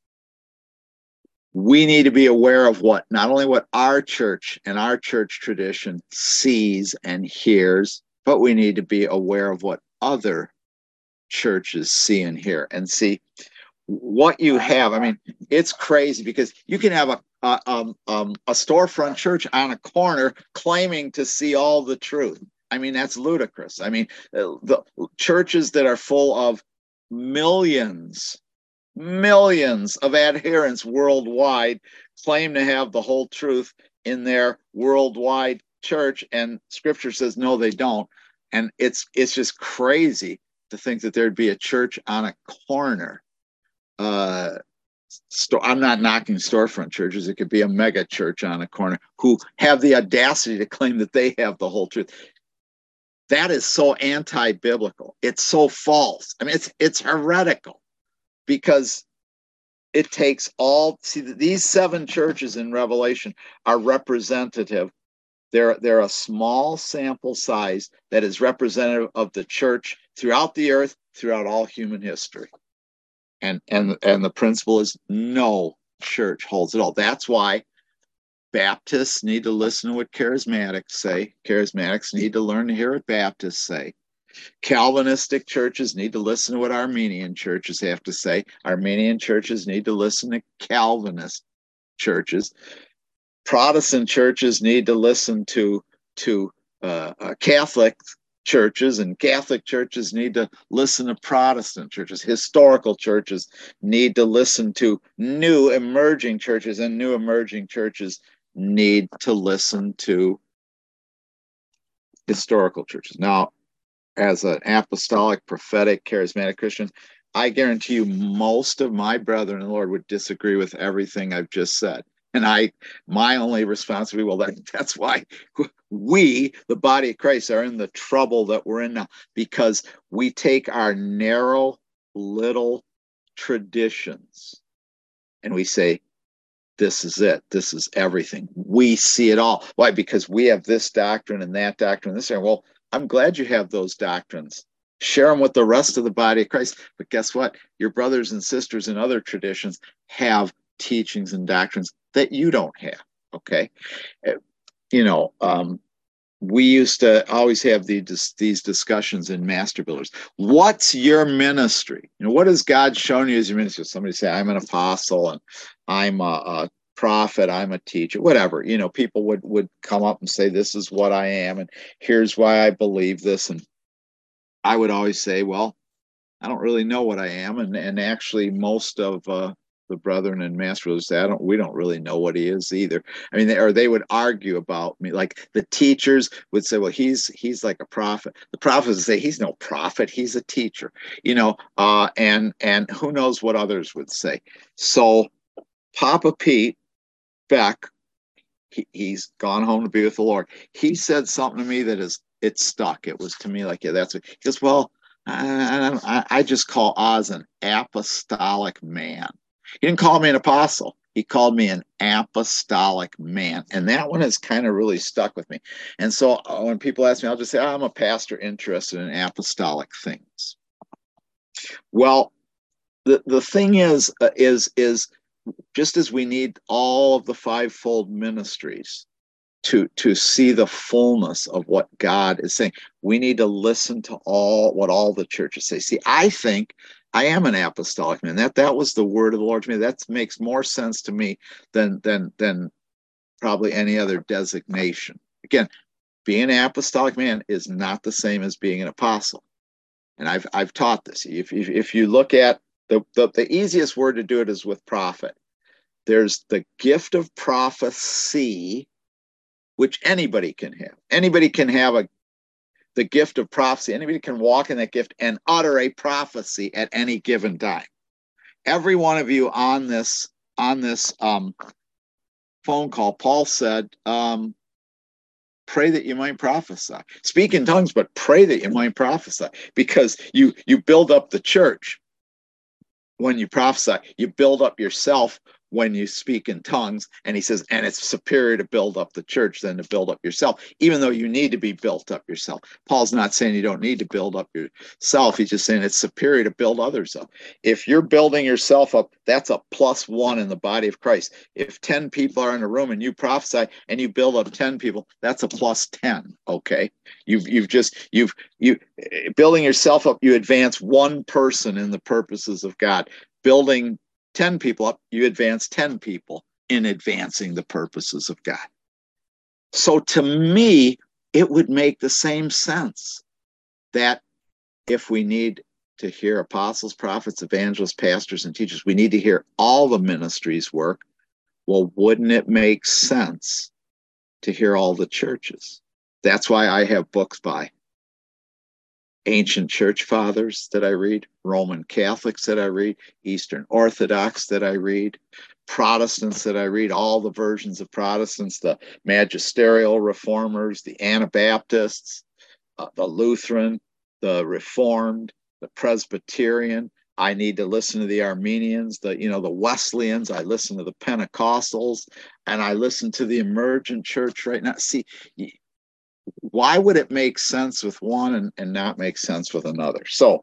We need to be aware of not only what our church and our church tradition sees and hears, but we need to be aware of what other churches see and hear. And see what you have. I mean, it's crazy because you can have a storefront church on a corner claiming to see all the truth. I mean, that's ludicrous. I mean, the churches that are full of millions of adherents worldwide claim to have the whole truth in their worldwide church, and Scripture says no, they don't. And it's just crazy to think that there'd be a church on a corner. I'm not knocking storefront churches. It could be a mega church on a corner who have the audacity to claim that they have the whole truth. That is so anti-biblical. It's so false. I mean, it's heretical, because it takes these 7 churches in Revelation are representative. They're a small sample size that is representative of the church throughout the earth, throughout all human history. And the principle is no church holds it all. That's why Baptists need to listen to what charismatics say. Charismatics need to learn to hear what Baptists say. Calvinistic churches need to listen to what Armenian churches have to say. Armenian churches need to listen to Calvinist churches. Protestant churches need to listen to Catholic churches, and Catholic churches need to listen to Protestant churches. Historical churches need to listen to new emerging churches, and new emerging churches need to listen to historical churches. Now, as an apostolic, prophetic, charismatic Christian, I guarantee you most of my brethren in the Lord would disagree with everything I've just said. And my only response would be, well, that's why we, the body of Christ, are in the trouble that we're in now, because we take our narrow little traditions and we say, this is it. This is everything. We see it all. Why? Because we have this doctrine and that doctrine. This. Well, I'm glad you have those doctrines. Share them with the rest of the body of Christ. But guess what? Your brothers and sisters in other traditions have teachings and doctrines that you don't have. Okay. You know, we used to always have these discussions in Master Builders. What's your ministry? You know, what has God shown you as your ministry? Somebody say, I'm an apostle and I'm a prophet, I'm a teacher, whatever. You know, people would come up and say, this is what I am, and here's why I believe this. And I would always say, well, I don't really know what I am. And actually, most of the brethren and Master Builders say, we don't really know what he is either. I mean, they would argue about me. Like the teachers would say, well, he's like a prophet. The prophets would say, he's no prophet, he's a teacher. You know, and who knows what others would say. So Papa Pete Beck, he's gone home to be with the Lord. He said something to me that it stuck. It was to me like, yeah, that's what he goes, well, I just call Oz an apostolic man. He didn't call me an apostle. He called me an apostolic man. And that one has kind of really stuck with me. And so when people ask me, I'll just say, I'm a pastor interested in apostolic things. Well, the thing is just as we need all of the fivefold ministries to see the fullness of what God is saying, we need to listen to what all the churches say. See, I think I am an apostolic man. That was the word of the Lord to me. That makes more sense to me than probably any other designation. Again, being an apostolic man is not the same as being an apostle. And I've taught this. If you look at the easiest word to do it is with prophet. There's the gift of prophecy, which anybody can have. Anybody can have the gift of prophecy. Anybody can walk in that gift and utter a prophecy at any given time. Every one of you on this phone call, Paul said, pray that you might prophesy. Speak in tongues, but pray that you might prophesy, because you build up the church when you prophesy. You build up yourself when you speak in tongues. And he says, and it's superior to build up the church than to build up yourself, even though you need to be built up yourself. Paul's not saying you don't need to build up yourself. He's just saying it's superior to build others up. If you're building yourself up, that's a +1 in the body of Christ. If 10 people are in a room and you prophesy and you build up 10 people, that's a +10. Okay. You've building yourself up, you advance one person in the purposes of God. Building 10 people up, you advance 10 people in advancing the purposes of God. So to me, it would make the same sense that if we need to hear apostles, prophets, evangelists, pastors, and teachers, we need to hear all the ministries work. Well, wouldn't it make sense to hear all the churches? That's why I have books by ancient church fathers that I read, Roman Catholics that I read, Eastern Orthodox that I read, Protestants that I read, all the versions of Protestants, the magisterial reformers, the Anabaptists, the Lutheran, the Reformed, the Presbyterian. I need to listen to the Armenians, the Wesleyans. I listen to the Pentecostals, and I listen to the emergent church right now. See, why would it make sense with one and not make sense with another? So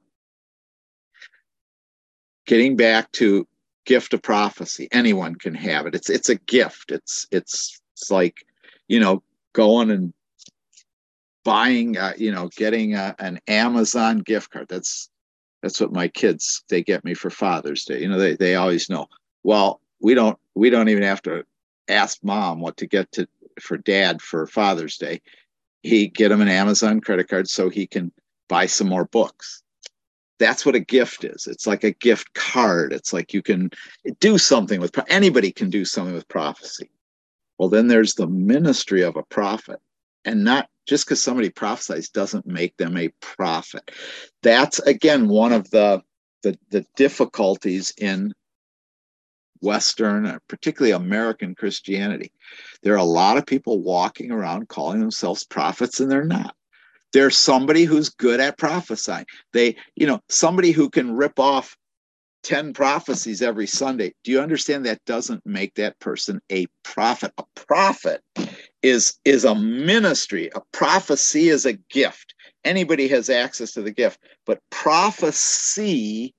getting back to gift of prophecy, anyone can have it. It's a gift. It's like, going and buying, getting an Amazon gift card. That's what my kids, they get me for Father's Day. They always know. Well, we don't even have to ask Mom what to get for Dad for Father's Day. he get him an Amazon credit card so he can buy some more books. That's what a gift is. It's like a gift card. It's like you can do something with, anybody can do something with prophecy. Well, then there's the ministry of a prophet. And not just because somebody prophesies doesn't make them a prophet. That's, again, one of the difficulties in Western, particularly American Christianity. There are a lot of people walking around calling themselves prophets, and they're not. There's somebody who's good at prophesying. Somebody who can rip off 10 prophecies every Sunday. Do you understand that doesn't make that person a prophet? A prophet is a ministry. A prophecy is a gift. Anybody has access to the gift, but prophecy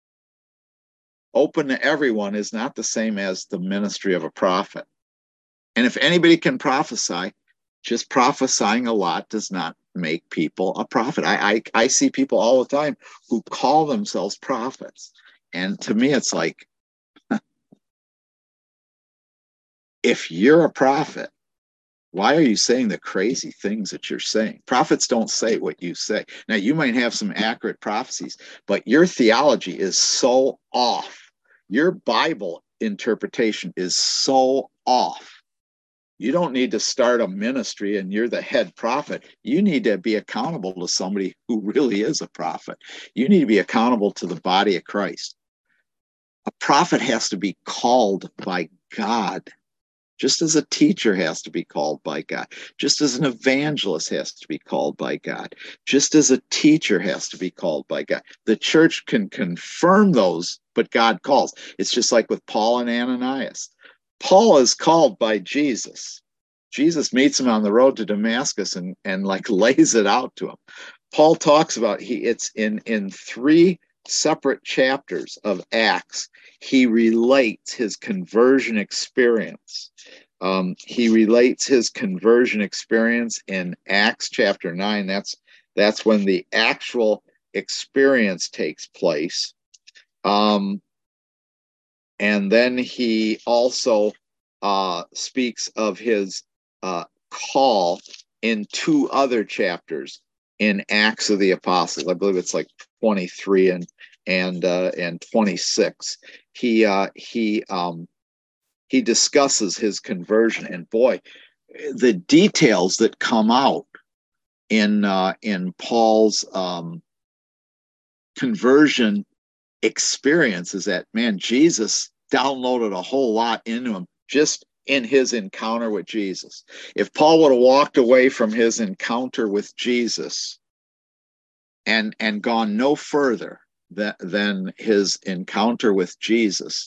open to everyone is not the same as the ministry of a prophet. And if anybody can prophesy, just prophesying a lot does not make people a prophet. I see people all the time who call themselves prophets. And to me, it's like, if you're a prophet, why are you saying the crazy things that you're saying? Prophets don't say what you say. Now, you might have some accurate prophecies, but your theology is so off. Your Bible interpretation is so off. You don't need to start a ministry and you're the head prophet. You need to be accountable to somebody who really is a prophet. You need to be accountable to the body of Christ. A prophet has to be called by God, just as a teacher has to be called by God, just as an evangelist has to be called by God, just as a teacher has to be called by God. The church can confirm those, but God calls. It's just like with Paul and Ananias. Paul is called by Jesus. Jesus meets him on the road to Damascus and like lays it out to him. Paul talks about it's in 3 separate chapters of Acts. He relates his conversion experience. He relates his conversion experience in Acts chapter 9. That's when the actual experience takes place. And then he also speaks of his call in 2 other chapters in Acts of the Apostles. I believe it's like 23 and 26. He discusses his conversion, and boy, the details that come out in Paul's conversion experience is that, man, Jesus downloaded a whole lot into him just in his encounter with Jesus. If Paul would have walked away from his encounter with Jesus and gone no further than his encounter with Jesus,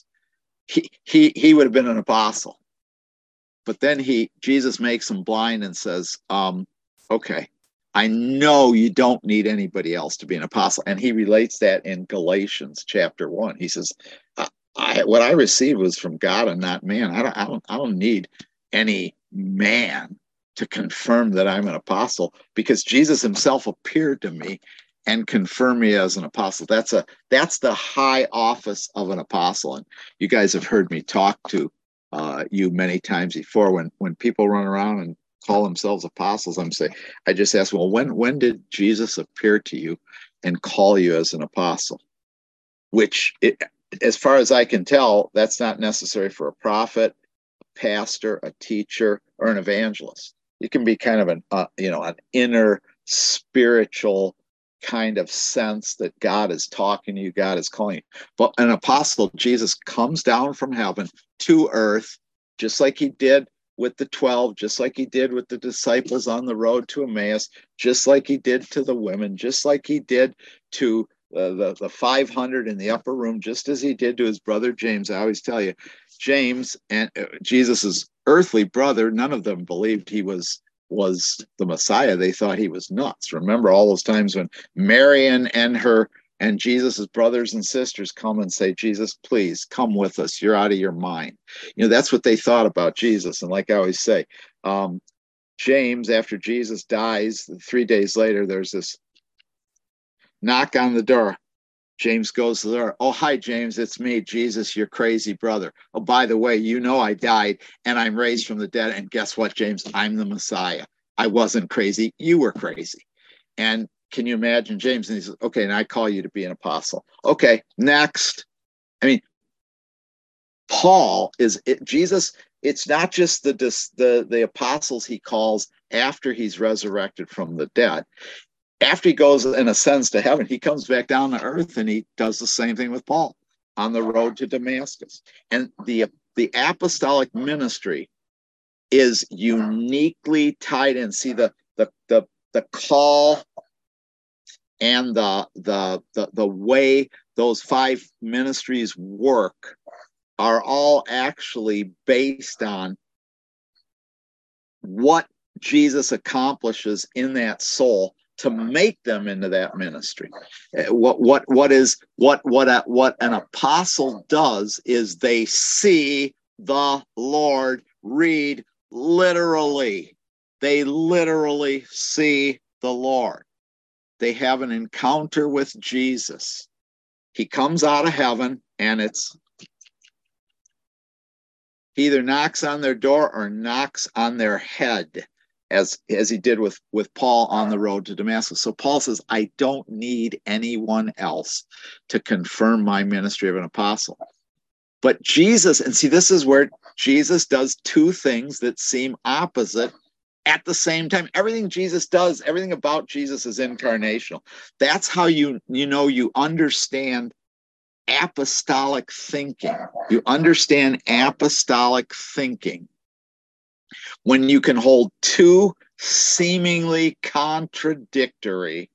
he would have been an apostle. But then Jesus makes him blind and says, okay, I know you don't need anybody else to be an apostle. And he relates that in Galatians chapter 1. He says, what I received was from God and not man. I don't need any man to confirm that I'm an apostle, because Jesus himself appeared to me and confirmed me as an apostle. That's the high office of an apostle. And you guys have heard me talk to you many times before. When people run around and call themselves apostles, I just ask, well, when did Jesus appear to you and call you as an apostle? Which, as far as I can tell, that's not necessary for a prophet, a pastor, a teacher, or an evangelist. You can be kind of an inner spiritual kind of sense that God is talking to you, God is calling you. But an apostle, Jesus comes down from heaven to earth, just like he did with the 12, just like he did with the disciples on the road to Emmaus, just like he did to the women, just like he did to the 500 in the upper room, just as he did to his brother James. I always tell you, James and Jesus's earthly brother, none of them believed he was the Messiah. They thought he was nuts. Remember all those times when Mary and Jesus's brothers and sisters come and say, Jesus, please come with us. You're out of your mind. That's what they thought about Jesus. And like I always say, James, after Jesus dies, 3 days later, there's this knock on the door. James goes to the door. Oh, hi, James. It's me, Jesus, your crazy brother. Oh, by the way, I died and I'm raised from the dead. And guess what, James? I'm the Messiah. I wasn't crazy. You were crazy. And can you imagine James? And he says, okay, and I call you to be an apostle. Okay, next. I mean, Paul is it, Jesus. It's not just the apostles he calls after he's resurrected from the dead. After he goes and ascends to heaven, he comes back down to earth and he does the same thing with Paul on the road to Damascus. And the apostolic ministry is uniquely tied in. See the call and the way those five ministries work are all actually based on what Jesus accomplishes in that soul to make them into that ministry. What an apostle does is they see the Lord read literally. They literally see the Lord. They have an encounter with Jesus. He comes out of heaven and he either knocks on their door or knocks on their head, as he did with Paul on the road to Damascus. So Paul says, I don't need anyone else to confirm my ministry of an apostle. But Jesus, and see, this is where Jesus does two things that seem opposite at the same time. Everything Jesus does, everything about Jesus is incarnational. That's how you understand apostolic thinking. You understand apostolic thinking when you can hold two seemingly contradictory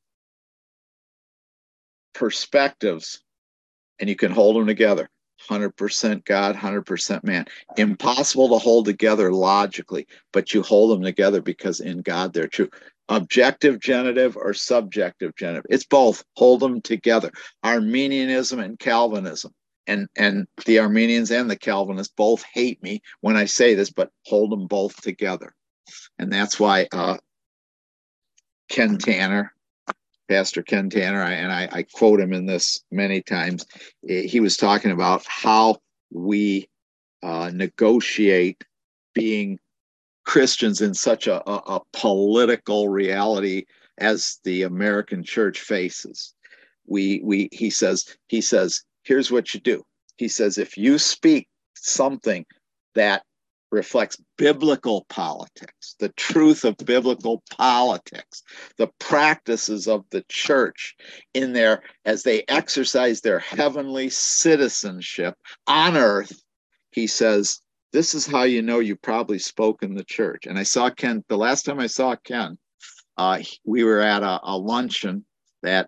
perspectives and you can hold them together. 100% God, 100% man. Impossible to hold together logically, but you hold them together because in God they're true. Objective genitive or subjective genitive. It's both. Hold them together. Arminianism and Calvinism. And the Arminians and the Calvinists both hate me when I say this, but hold them both together. And that's why Ken Tanner, Pastor Ken Tanner, and I quote him in this many times. He was talking about how we negotiate being Christians in such a political reality as the American church faces. He says, here's what you do. He says, if you speak something that reflects biblical politics, the truth of biblical politics, the practices of the church in there as they exercise their heavenly citizenship on earth, he says, this is how you know you probably spoke in the church. And I saw Ken, the last time I saw Ken, we were at a luncheon that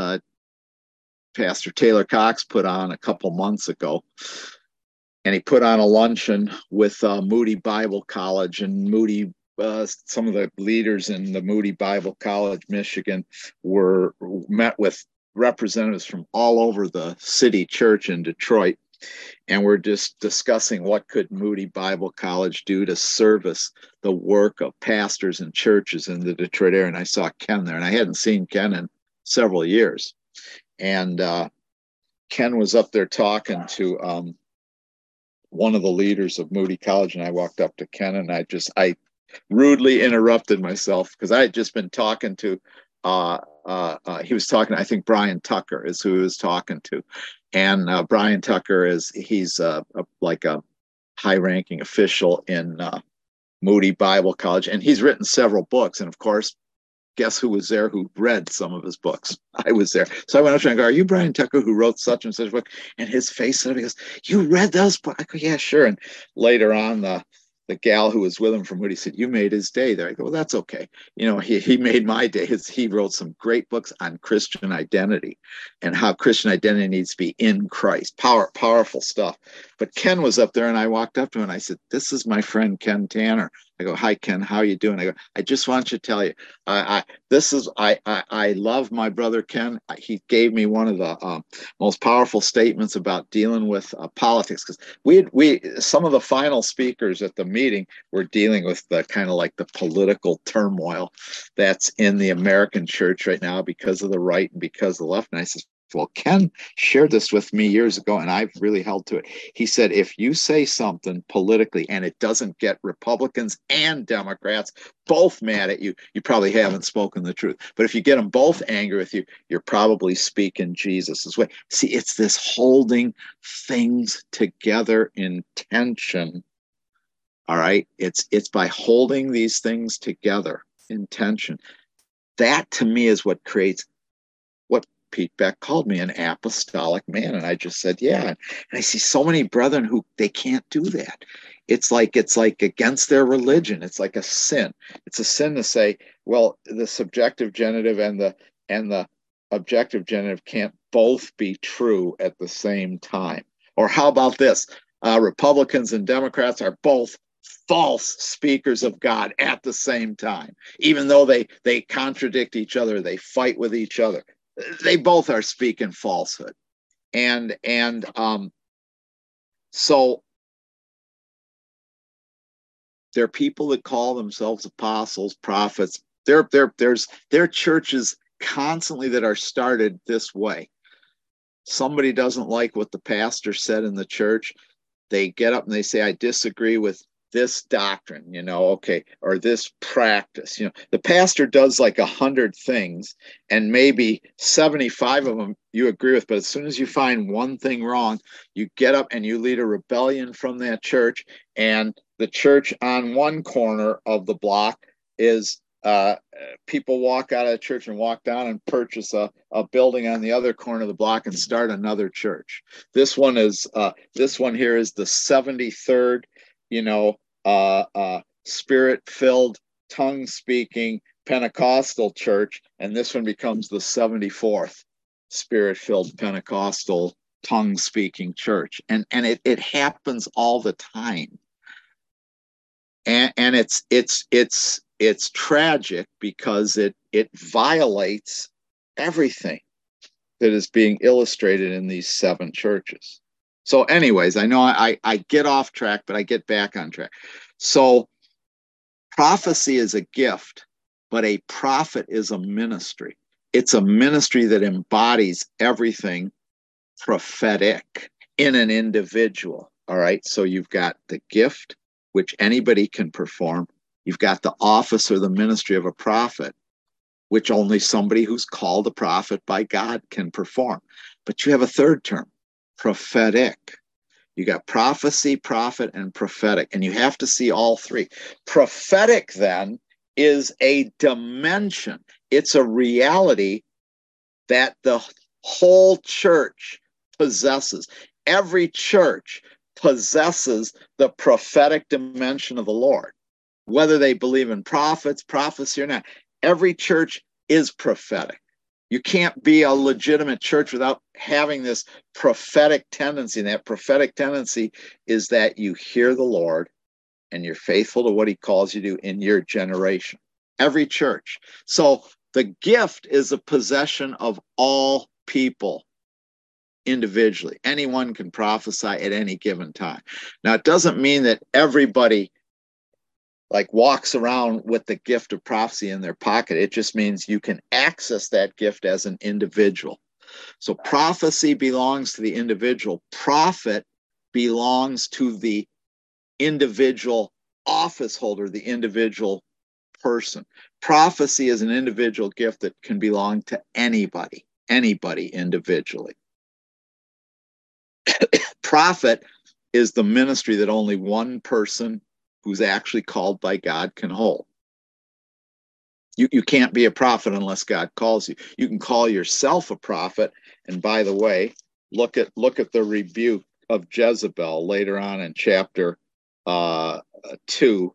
Pastor Taylor Cox put on a couple months ago. And he put on a luncheon with Moody Bible College, and Moody, some of the leaders in the Moody Bible College, Michigan, were met with representatives from all over the city church in Detroit. And we're just discussing what could Moody Bible College do to service the work of pastors and churches in the Detroit area. And I saw Ken there, and I hadn't seen Ken in several years. And Ken was up there talking to one of the leaders of Moody College, and I walked up to Ken and I rudely interrupted myself because I had just been talking to he was talking, I think Brian Tucker is who he was talking to. And Brian Tucker he's like a high-ranking official in Moody Bible College, and he's written several books. And of course, guess who was there who read some of his books? I was there. So I went up to him and go, are you Brian Tucker who wrote such and such book? And his face said, he goes, you read those books? I go, yeah, sure. And later on, the gal who was with him from Moody said, you made his day there. I go, well, that's okay. You know, he made my day. He wrote some great books on Christian identity and how Christian identity needs to be in Christ. Powerful stuff. But Ken was up there and I walked up to him and I said, this is my friend, Ken Tanner. I go, hi, Ken, how you doing? I go, I just want you to tell you, I love my brother, Ken. He gave me one of the most powerful statements about dealing with politics, because some of the final speakers at the meeting were dealing with the kind of like the political turmoil that's in the American church right now because of the right and because of the left. And I said, Well, Ken shared this with me years ago, and I've really held to it. He said, if you say something politically and it doesn't get Republicans and Democrats both mad at you, you probably haven't spoken the truth. But if you get them both angry with you, you're probably speaking Jesus's way. See, it's this holding things together in tension. All right. It's by holding these things together in tension. That to me is what creates what Pete Beck called me an apostolic man. And I just said, yeah. And I see so many brethren who they can't do that. It's like against their religion. It's like a sin. It's a sin to say, well, the subjective genitive and the objective genitive can't both be true at the same time. Or how about this? Republicans and Democrats are both false speakers of God at the same time. Even though they contradict each other, they fight with each other. They both are speaking falsehood. So there are people that call themselves apostles, prophets. There's churches constantly that are started this way. Somebody doesn't like what the pastor said in the church. They get up and they say, I disagree with this doctrine, okay, or this practice. The pastor does like 100 things and maybe 75 of them you agree with, but as soon as you find one thing wrong, you get up and you lead a rebellion from that church. And the church on one corner of the block is people walk out of the church and walk down and purchase a building on the other corner of the block and start another church. This one here is the 73rd, spirit-filled, tongue-speaking Pentecostal church, and this one becomes the 74th spirit-filled Pentecostal tongue-speaking church, and it happens all the time, and it's tragic because it violates everything that is being illustrated in these 7 churches. So anyways, I know I get off track, but I get back on track. So prophecy is a gift, but a prophet is a ministry. It's a ministry that embodies everything prophetic in an individual. All right. So you've got the gift, which anybody can perform. You've got the office or the ministry of a prophet, which only somebody who's called a prophet by God can perform. But you have a third term, prophetic. You got prophecy, prophet, and prophetic, and you have to see all 3. Prophetic then is a dimension. It's a reality that the whole church possesses. Every church possesses the prophetic dimension of the Lord, whether they believe in prophets, prophecy or not. Every church is prophetic. You can't be a legitimate church without having this prophetic tendency. And that prophetic tendency is that you hear the Lord and you're faithful to what he calls you to in your generation. Every church. So the gift is a possession of all people individually. Anyone can prophesy at any given time. Now, it doesn't mean that everybody walks around with the gift of prophecy in their pocket. It just means you can access that gift as an individual. So prophecy belongs to the individual. Prophet belongs to the individual office holder, the individual person. Prophecy is an individual gift that can belong to anybody individually. Prophet is the ministry that only one person who's actually called by God can hold. You can't be a prophet unless God calls you. You can call yourself a prophet. And by the way, look at the rebuke of Jezebel later on in chapter 2.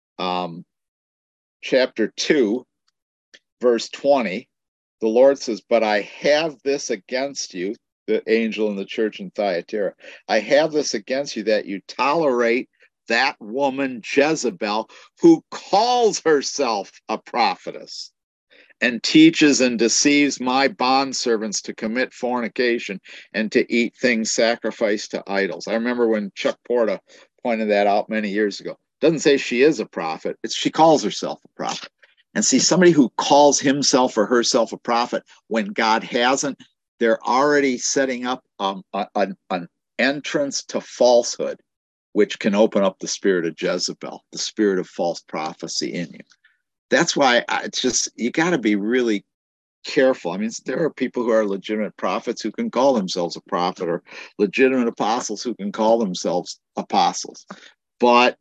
Chapter 2, verse 20, the Lord says, but I have this against you, the angel in the church in Thyatira. I have this against you that you tolerate that woman Jezebel, who calls herself a prophetess and teaches and deceives my bondservants to commit fornication and to eat things sacrificed to idols. I remember when Chuck Porta pointed that out many years ago. Doesn't say she is a prophet. She calls herself a prophet. And see, somebody who calls himself or herself a prophet when God hasn't, they're already setting up an entrance to falsehood, which can open up the spirit of Jezebel, the spirit of false prophecy in you. That's why it's just, you got to be really careful. I mean, there are people who are legitimate prophets who can call themselves a prophet, or legitimate apostles who can call themselves apostles. But,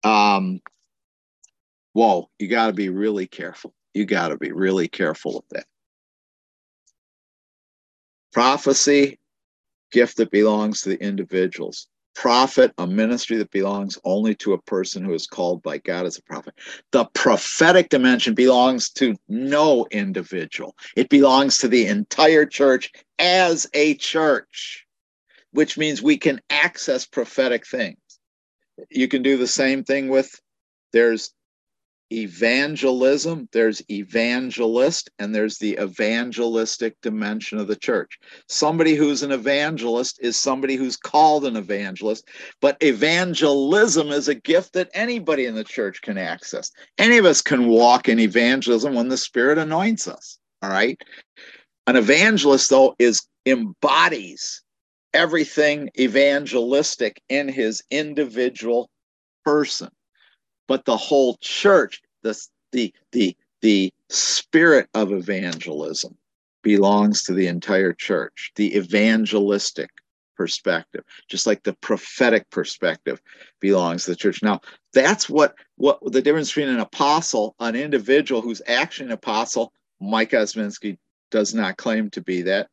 whoa, you got to be really careful. You got to be really careful with that. Prophecy, gift that belongs to the individuals. Prophet, a ministry that belongs only to a person who is called by God as a prophet. The prophetic dimension belongs to no individual. It belongs to the entire church as a church, which means we can access prophetic things. You can do the same thing with, there's evangelism, there's evangelist, and there's the evangelistic dimension of the church. Somebody who's an evangelist is somebody who's called an evangelist, but evangelism is a gift that anybody in the church can access. Any of us can walk in evangelism when the Spirit anoints us, all right? An evangelist, though, embodies everything evangelistic in his individual person. But the whole church, the spirit of evangelism belongs to the entire church, the evangelistic perspective, just like the prophetic perspective belongs to the church. Now, that's what the difference between an apostle, an individual who's actually an apostle. Mike Kosminski does not claim to be that.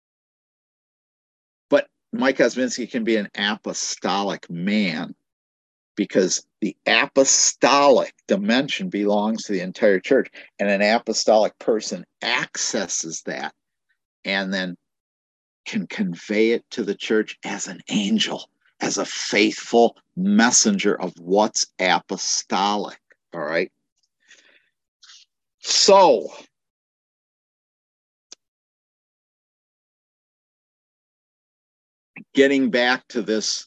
But Mike Kosminski can be an apostolic man, because the apostolic dimension belongs to the entire church, and an apostolic person accesses that and then can convey it to the church as an angel, as a faithful messenger of what's apostolic. All right. So, getting back to this,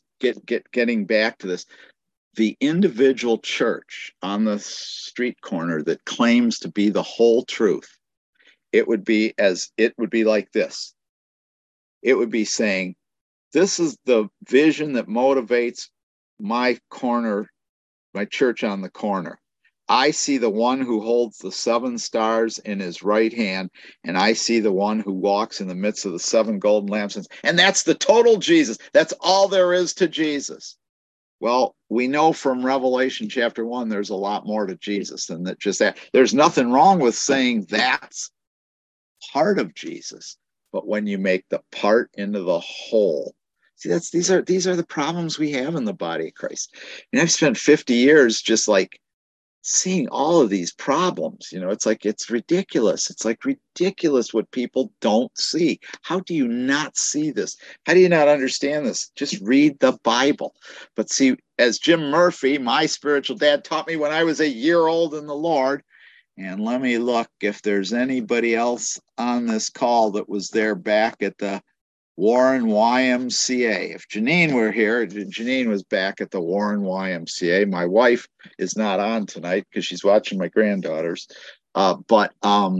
the individual church on the street corner that claims to be the whole truth, it would be like this. It would be saying, this is the vision that motivates my church on the corner. I see the one who holds the 7 stars in his right hand, and I see the one who walks in the midst of the 7 golden lampstands. And that's the total Jesus. That's all there is to Jesus. Well, we know from Revelation chapter 1, there's a lot more to Jesus than that. Just that. There's nothing wrong with saying that's part of Jesus, but when you make the part into the whole, see, these are the problems we have in the body of Christ. And I've spent 50 years just like seeing all of these problems. It's ridiculous. It's like ridiculous what people don't see. How do you not see this? How do you not understand this? Just read the Bible. But see, as Jim Murphy, my spiritual dad, taught me when I was a year old in the Lord, and let me look if there's anybody else on this call that was there back at the Warren YMCA. If Janine were here, Janine was back at the Warren YMCA. My wife is not on tonight because she's watching my granddaughters. But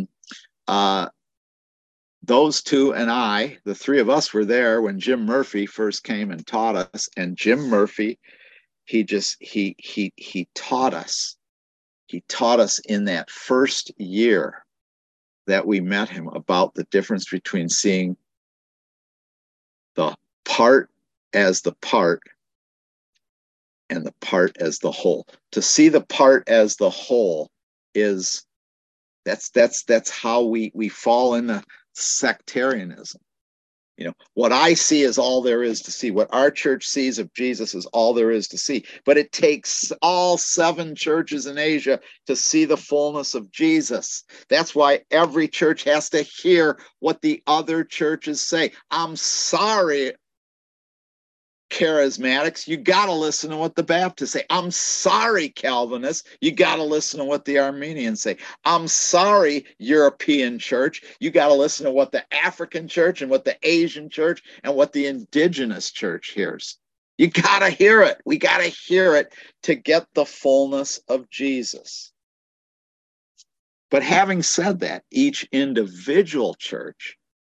those two and I, the 3 of us, were there when Jim Murphy first came and taught us. And Jim Murphy, he taught us. He taught us in that first year that we met him about the difference between seeing the part as the part and the part as the whole. To see the part as the whole is that's how we fall into sectarianism. What I see is all there is to see. What our church sees of Jesus is all there is to see. But it takes all 7 churches in Asia to see the fullness of Jesus. That's why every church has to hear what the other churches say. I'm sorry, charismatics, you got to listen to what the Baptists say. I'm sorry, Calvinists, you got to listen to what the Armenians say. I'm sorry, European church, you got to listen to what the African church and what the Asian church and what the indigenous church hears. You got to hear it. We got to hear it to get the fullness of Jesus. But having said that, each individual church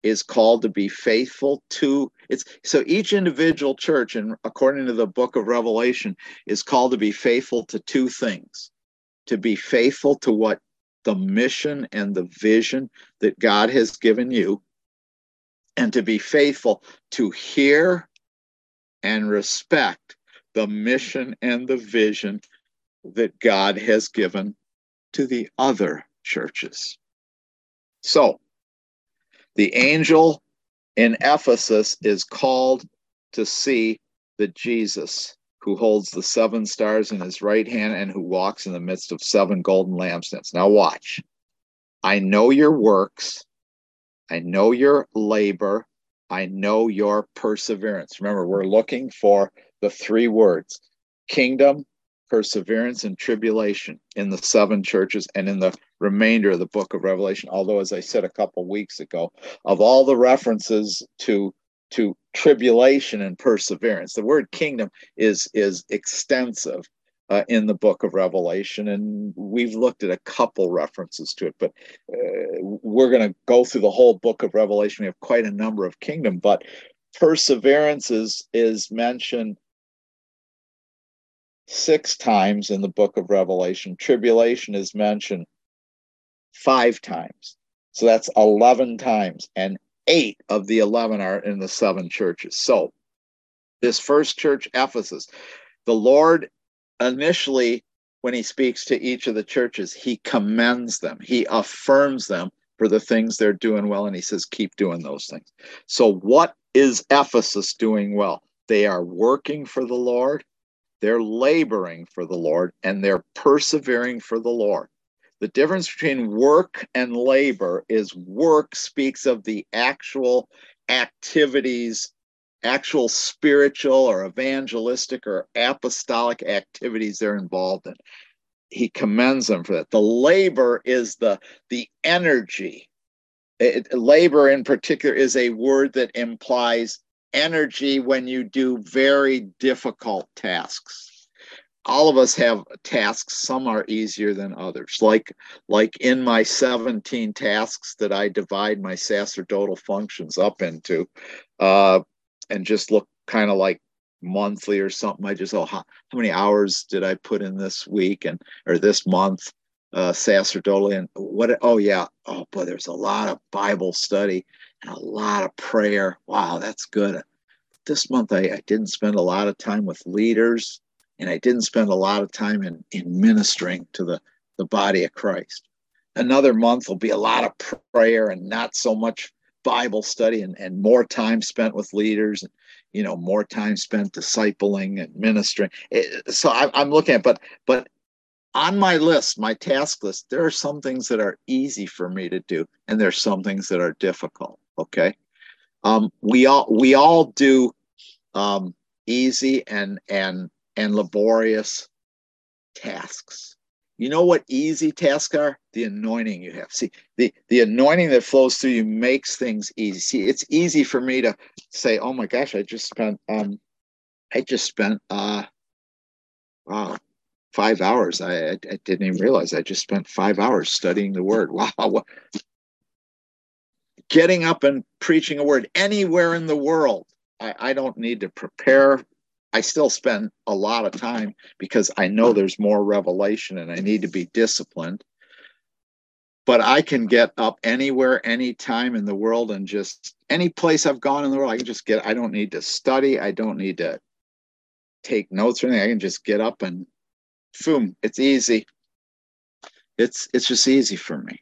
is called to be faithful to it's so each individual church, and according to the book of Revelation, is called to be faithful to two things: to be faithful to what the mission and the vision that God has given you, and to be faithful to hear and respect the mission and the vision that God has given to the other churches. So the angel in Ephesus is called to see the Jesus who holds the 7 stars in his right hand and who walks in the midst of 7 golden lampstands. Now watch. I know your works. I know your labor. I know your perseverance. Remember, we're looking for the 3 words: kingdom, perseverance, and tribulation in the 7 churches and in the remainder of the book of Revelation. Although, as I said a couple weeks ago, of all the references to tribulation and perseverance, the word kingdom is extensive in the book of Revelation, and we've looked at a couple references to it, but we're going to go through the whole book of Revelation. We have quite a number of kingdom, but perseverance is mentioned 6 times in the book of Revelation. Tribulation is mentioned 5 times. So that's 11 times, and 8 of the 11 are in the 7 churches. So this first church, Ephesus, the Lord initially, when he speaks to each of the churches, he commends them. He affirms them for the things they're doing well, and he says, keep doing those things. So what is Ephesus doing well? They are working for the Lord, they're laboring for the Lord, and they're persevering for the Lord. The difference between work and labor is work speaks of the actual activities, actual spiritual or evangelistic or apostolic activities they're involved in. He commends them for that. The labor is the energy. Labor in particular is a word that implies energy when you do very difficult tasks. All of us have tasks. Some are easier than others. Like in my 17 tasks that I divide my sacerdotal functions up into, and just look kind of like monthly or something. I just, how many hours did I put in this week or this month, sacerdotally, and what? Oh yeah. Oh boy, there's a lot of Bible study and a lot of prayer. Wow, that's good. This month I didn't spend a lot of time with leaders, and I didn't spend a lot of time in ministering to the body of Christ. Another month will be a lot of prayer and not so much Bible study, and more time spent with leaders, and more time spent discipling and ministering. So I'm looking at, but on my list, my task list, there are some things that are easy for me to do, and there's some things that are difficult. Okay, we all do easy and laborious tasks. You know what easy tasks are? The anointing you have. See, the anointing that flows through you makes things easy. See, it's easy for me to say, "Oh my gosh, I just spent wow, 5 hours. I didn't even realize I just spent 5 hours studying the word. Wow." Getting up and preaching a word anywhere in the world, I don't need to prepare. I still spend a lot of time because I know there's more revelation and I need to be disciplined. But I can get up anywhere, anytime in the world, and just any place I've gone in the world, I can just I don't need to study. I don't need to take notes or anything. I can just get up and boom, it's easy. It's just easy for me.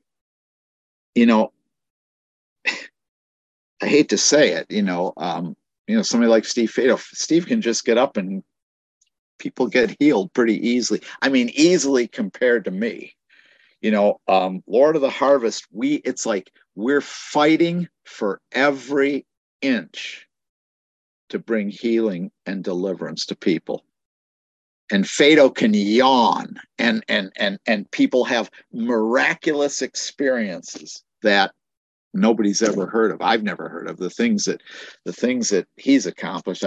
I hate to say it, somebody like Steve Fado, Steve can just get up and people get healed pretty easily. I mean, easily compared to me. Lord of the Harvest, it's like we're fighting for every inch to bring healing and deliverance to people. And Fado can yawn, and people have miraculous experiences that nobody's ever heard of. I've never heard of the things that he's accomplished.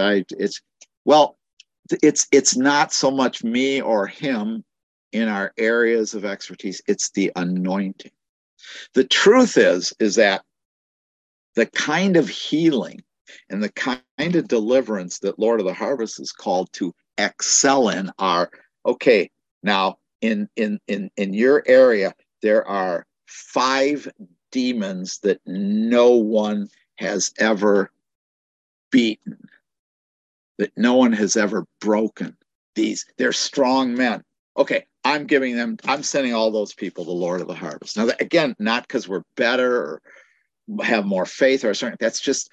It's not so much me or him in our areas of expertise. It's the anointing. The truth is that the kind of healing and the kind of deliverance that Lord of the Harvest is called to excel in are, okay, now in your area, there are 5 demons that no one has ever beaten, that no one has ever broken. They're strong men. Okay, I'm sending all those people to Lord of the Harvest. Now, again, not because we're better or have more faith or something. That's just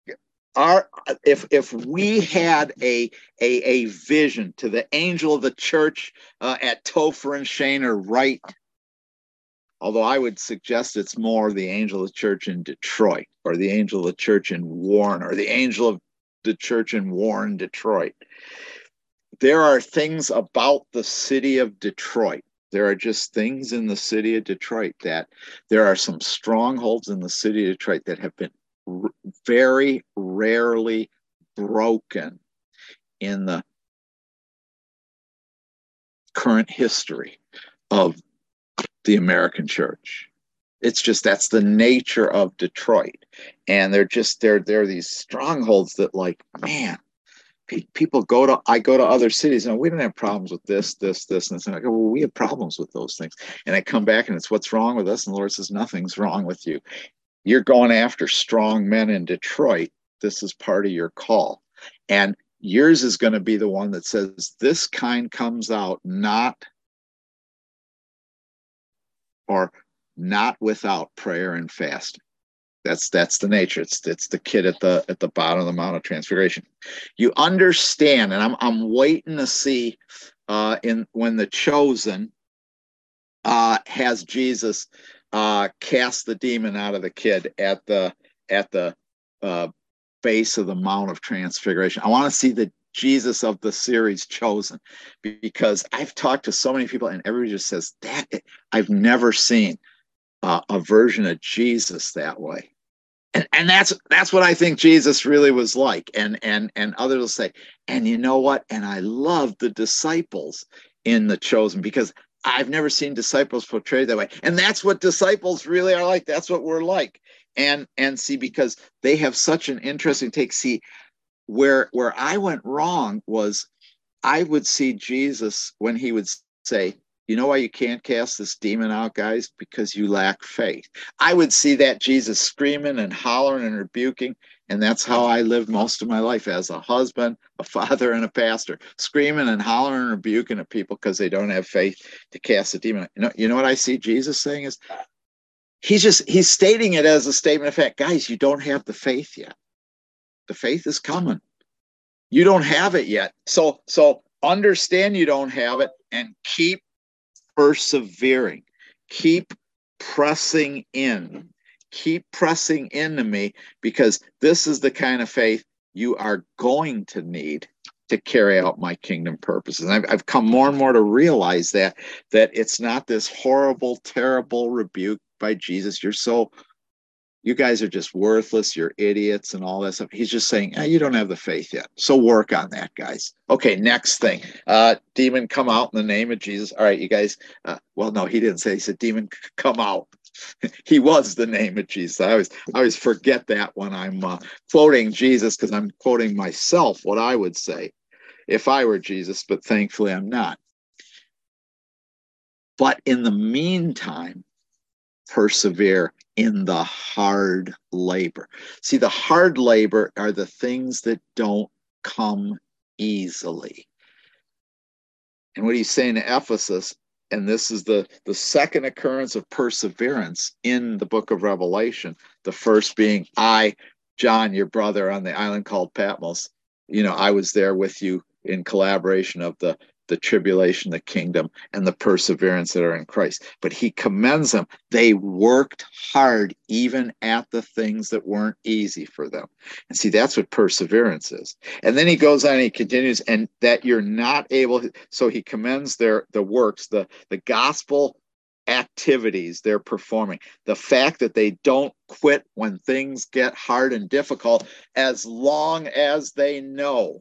if we had a vision to the angel of the church at Topher and Shane or Wright, although I would suggest it's more the angel of the church in Detroit or the angel of the church in Warren or the angel of the church in Warren, Detroit. There are things about the city of Detroit. There are just things in the city of Detroit that there are some strongholds in the city of Detroit that have been very rarely broken in the current history of the American church. It's just, that's the nature of Detroit. And they're these strongholds that, like, man, people I go to other cities and we don't have problems with this, and I go, well, we have problems with those things. And I come back and it's, what's wrong with us? And the Lord says, nothing's wrong with you. You're going after strong men in Detroit. This is part of your call. And yours is going to be the one that says this kind comes out not without prayer and fasting. That's the nature. It's the kid at the bottom of the Mount of Transfiguration. You understand, and I'm waiting to see when the Chosen has Jesus cast the demon out of the kid at the base of the Mount of Transfiguration. I want to see the Jesus of the series Chosen, because I've talked to so many people and everybody just says that I've never seen a version of Jesus that way. And that's what I think Jesus really was like. And others will say, and you know what? And I love the disciples in the Chosen, because I've never seen disciples portrayed that way. And that's what disciples really are like. That's what we're like. And see, because they have such an interesting take. See, where I went wrong was I would see Jesus when he would say, you know why you can't cast this demon out, guys? Because you lack faith. I would see that Jesus screaming and hollering and rebuking. And that's how I lived most of my life as a husband, a father, and a pastor, screaming and hollering and rebuking at people because they don't have faith to cast a demon. You know what I see Jesus saying is, he's stating it as a statement of fact. Guys, you don't have the faith yet. The faith is coming. You don't have it yet. So understand you don't have it and keep persevering. Keep pressing in. Keep pressing into me, because this is the kind of faith you are going to need to carry out my kingdom purposes. And I've come more and more to realize that it's not this horrible, terrible rebuke by Jesus. You guys are just worthless, you're idiots and all that stuff. He's just saying, you don't have the faith yet. So work on that, guys. Okay, next thing. Demon, come out in the name of Jesus. All right, you guys. Well, no, he didn't say. He said, demon, come out. He was the name of Jesus. I always forget that when I'm quoting Jesus, because I'm quoting myself, what I would say if I were Jesus, but thankfully I'm not. But in the meantime, persevere in the hard labor. See, the hard labor are the things that don't come easily. And what he's saying to Ephesus, and this is the second occurrence of perseverance in the book of Revelation, the first being, I, John, your brother on the island called Patmos, I was there with you in collaboration of the tribulation, the kingdom, and the perseverance that are in Christ. But he commends them. They worked hard even at the things that weren't easy for them. And see, that's what perseverance is. And then he goes on and he continues, and that you're not able, so he commends the works, the gospel activities they're performing, the fact that they don't quit when things get hard and difficult, as long as they know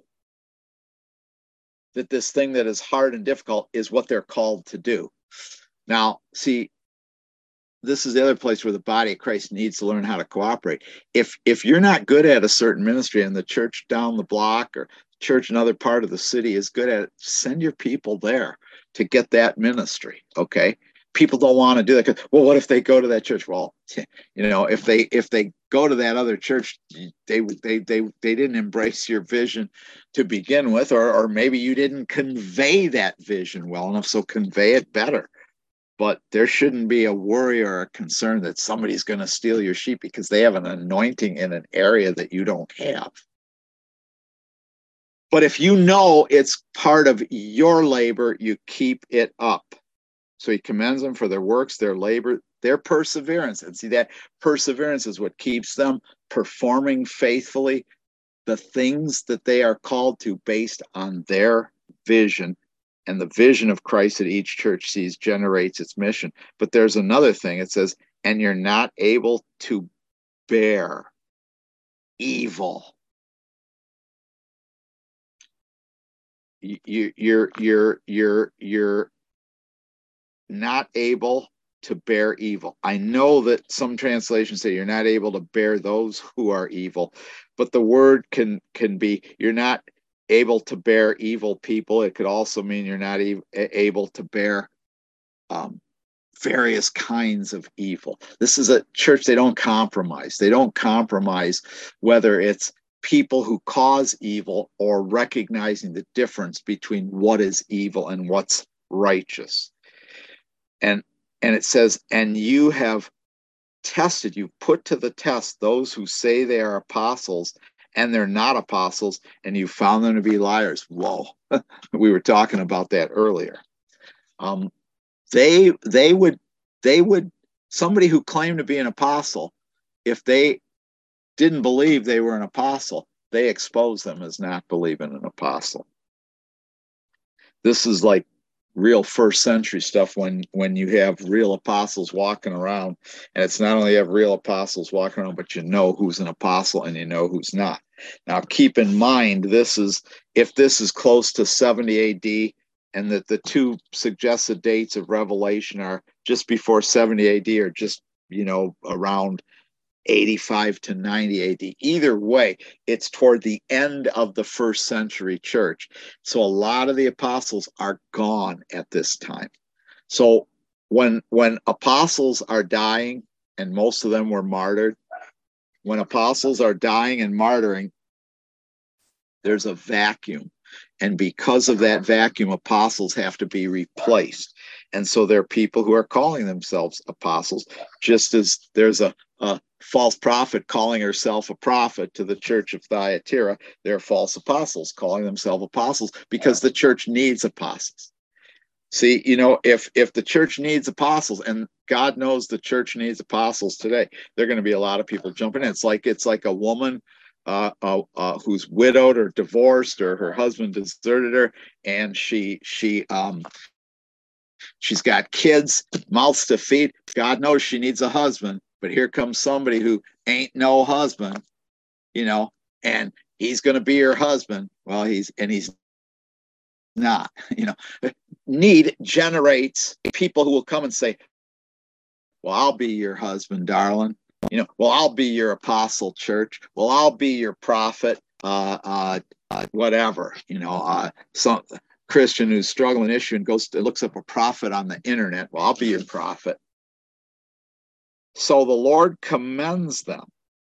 that this thing that is hard and difficult is what they're called to do. Now, see, this is the other place where the body of Christ needs to learn how to cooperate. If you're not good at a certain ministry and the church down the block or church in another part of the city is good at it, send your people there to get that ministry. Okay. People don't want to do that. Well, what if they go to that church? Well, if they go to that other church, they didn't embrace your vision to begin with, or maybe you didn't convey that vision well enough. So convey it better. But there shouldn't be a worry or a concern that somebody's going to steal your sheep because they have an anointing in an area that you don't have. But if you know it's part of your labor, you keep it up. So he commends them for their works, their labor, their perseverance. And see, that perseverance is what keeps them performing faithfully the things that they are called to based on their vision. And the vision of Christ that each church sees generates its mission. But there's another thing. It says, and you're not able to bear evil. You're not able to bear evil. I know that some translations say you're not able to bear those who are evil, but the word can be you're not able to bear evil people. It could also mean you're not able to bear various kinds of evil. This is a church, they don't compromise. They don't compromise whether it's people who cause evil or recognizing the difference between what is evil and what's righteous. And it says, and you have tested, you've put to the test those who say they are apostles and they're not apostles, and you found them to be liars. Whoa. We were talking about that earlier. They would somebody who claimed to be an apostle, if they didn't believe they were an apostle, they expose them as not believing an apostle. This is like real first century stuff when you have real apostles walking around, and it's not only have real apostles walking around, but you know who's an apostle and you know who's not. Now keep in mind, if this is close to 70 AD and that the two suggested dates of Revelation are just before 70 AD or just around 85 to 90 AD. Either way, it's toward the end of the first century church. So a lot of the apostles are gone at this time. So when apostles are dying, and most of them were martyred, when apostles are dying and martyring, there's a vacuum. And because of that vacuum, apostles have to be replaced. And so there are people who are calling themselves apostles, just as there's a false prophet calling herself a prophet to the church of Thyatira. There are false apostles calling themselves apostles because the church needs apostles. See, if the church needs apostles, and God knows the church needs apostles today, there are going to be a lot of people jumping in. It's like a woman who's widowed or divorced, or her husband deserted her, and she's got kids, mouths to feed. God knows she needs a husband, but here comes somebody who ain't no husband, and he's going to be her husband. Well, he's not. Need generates people who will come and say, well, I'll be your husband, darling. Well, I'll be your apostle, church. Well, I'll be your prophet, whatever. Some Christian who's struggling issue and looks up a prophet on the internet. Well, I'll be your prophet. So the Lord commends them.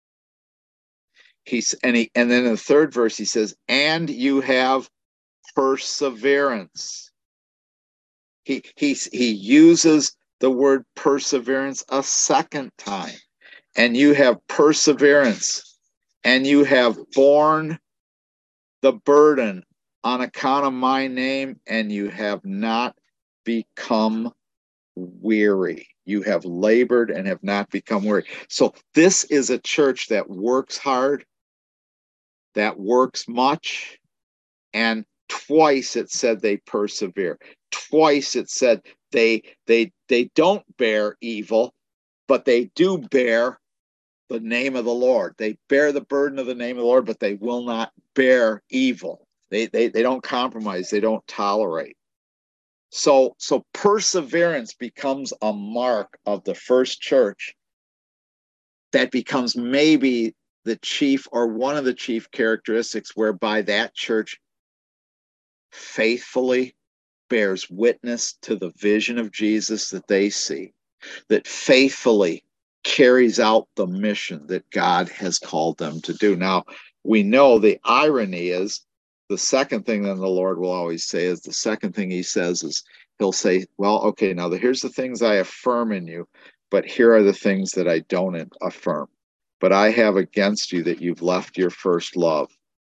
And then in the third verse he says, and you have perseverance. He uses the word perseverance a second time. And you have perseverance, and you have borne the burden on account of my name, and you have not become weary. You have labored and have not become weary. So this is a church that works hard, that works much, and twice it said they persevere. Twice it said they don't bear evil, but they do bear the name of the Lord. They bear the burden of the name of the Lord, but they will not bear evil. They don't compromise. They don't tolerate. So perseverance becomes a mark of the first church that becomes maybe the chief or one of the chief characteristics whereby that church faithfully bears witness to the vision of Jesus that they see, that faithfully carries out the mission that God has called them to do. Now, we know the irony is the second thing that the Lord will always say is the second thing he says is he'll say, well, okay, now here's the things I affirm in you, but here are the things that I don't affirm. But I have against you that you've left your first love.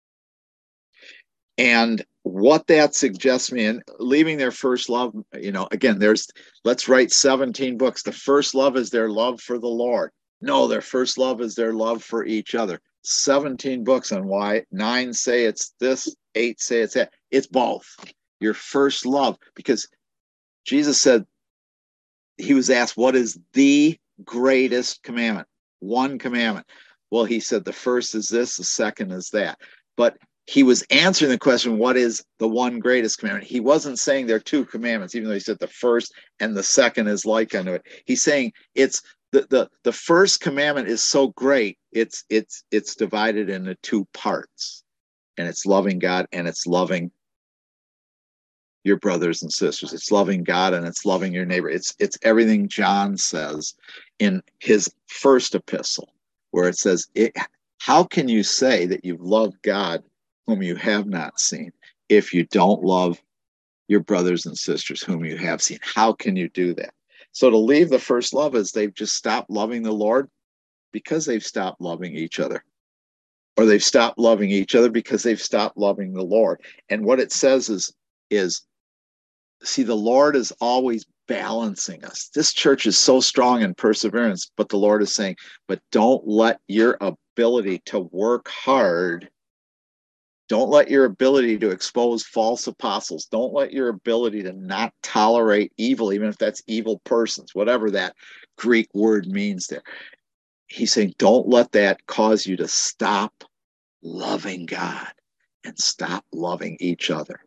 And what that suggests me, and leaving their first love, again, let's write 17 books. The first love is their love for the Lord. No, their first love is their love for each other. 17 books on why. 9 say it's this, 8 say it's that. It's both. Your first love, because Jesus said, he was asked, what is the greatest commandment? One commandment. Well, he said the first is this, the second is that. But he was answering the question, what is the one greatest commandment? He wasn't saying there are two commandments, even though he said the first and the second is like unto it. He's saying it's the first commandment is so great, it's divided into two parts. And it's loving God and it's loving your brothers and sisters. It's loving God and it's loving your neighbor. It's everything John says in his first epistle, where it says, how can you say that you've loved God whom you have not seen if you don't love your brothers and sisters whom you have seen? How can you do that? So to leave the first love is they've just stopped loving the Lord because they've stopped loving each other. Or they've stopped loving each other because they've stopped loving the Lord. And what it says is see, the Lord is always balancing us. This church is so strong in perseverance, but the Lord is saying, but don't let your ability to work hard, don't let your ability to expose false apostles, don't let your ability to not tolerate evil, even if that's evil persons, whatever that Greek word means there. He's saying, don't let that cause you to stop loving God and stop loving each other.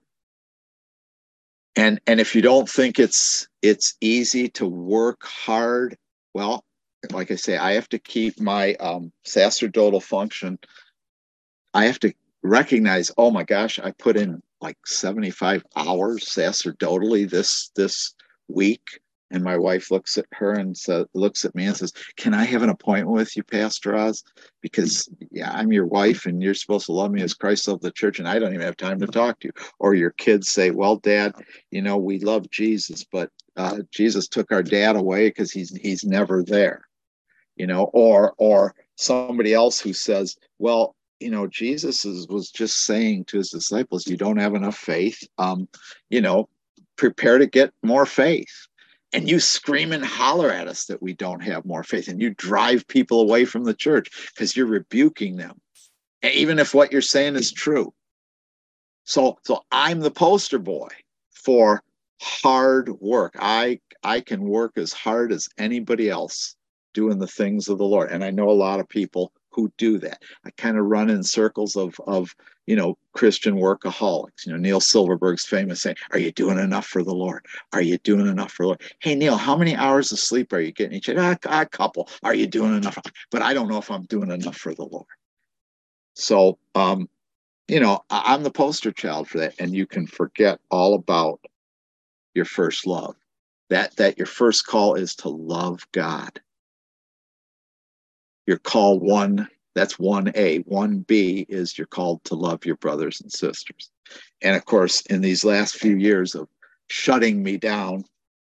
And if you don't think it's easy to work hard, well, like I say, I have to keep my sacerdotal function. I have to recognize, oh my gosh, I put in like 75 hours sacerdotally this week. And my wife looks at her and looks at me and says, can I have an appointment with you, Pastor Oz? Because I'm your wife and you're supposed to love me as Christ loved the church and I don't even have time to talk to you. Or your kids say, well, Dad, we love Jesus, but Jesus took our dad away because he's never there. Or somebody else who says, well, Jesus was just saying to his disciples, you don't have enough faith. Prepare to get more faith. And you scream and holler at us that we don't have more faith. And you drive people away from the church because you're rebuking them, even if what you're saying is true. So I'm the poster boy for hard work. I can work as hard as anybody else doing the things of the Lord. And I know a lot of people who do that. I kind of run in circles of Christian workaholics. Neil Silverberg's famous saying, are you doing enough for the Lord? Are you doing enough for the Lord? Hey, Neil, how many hours of sleep are you getting each day? A couple. Are you doing enough? But I don't know if I'm doing enough for the Lord. So, I'm the poster child for that. And you can forget all about your first love. That your first call is to love God. Your call that's 1A. 1B is you're called to love your brothers and sisters. And of course, in these last few years of shutting me down,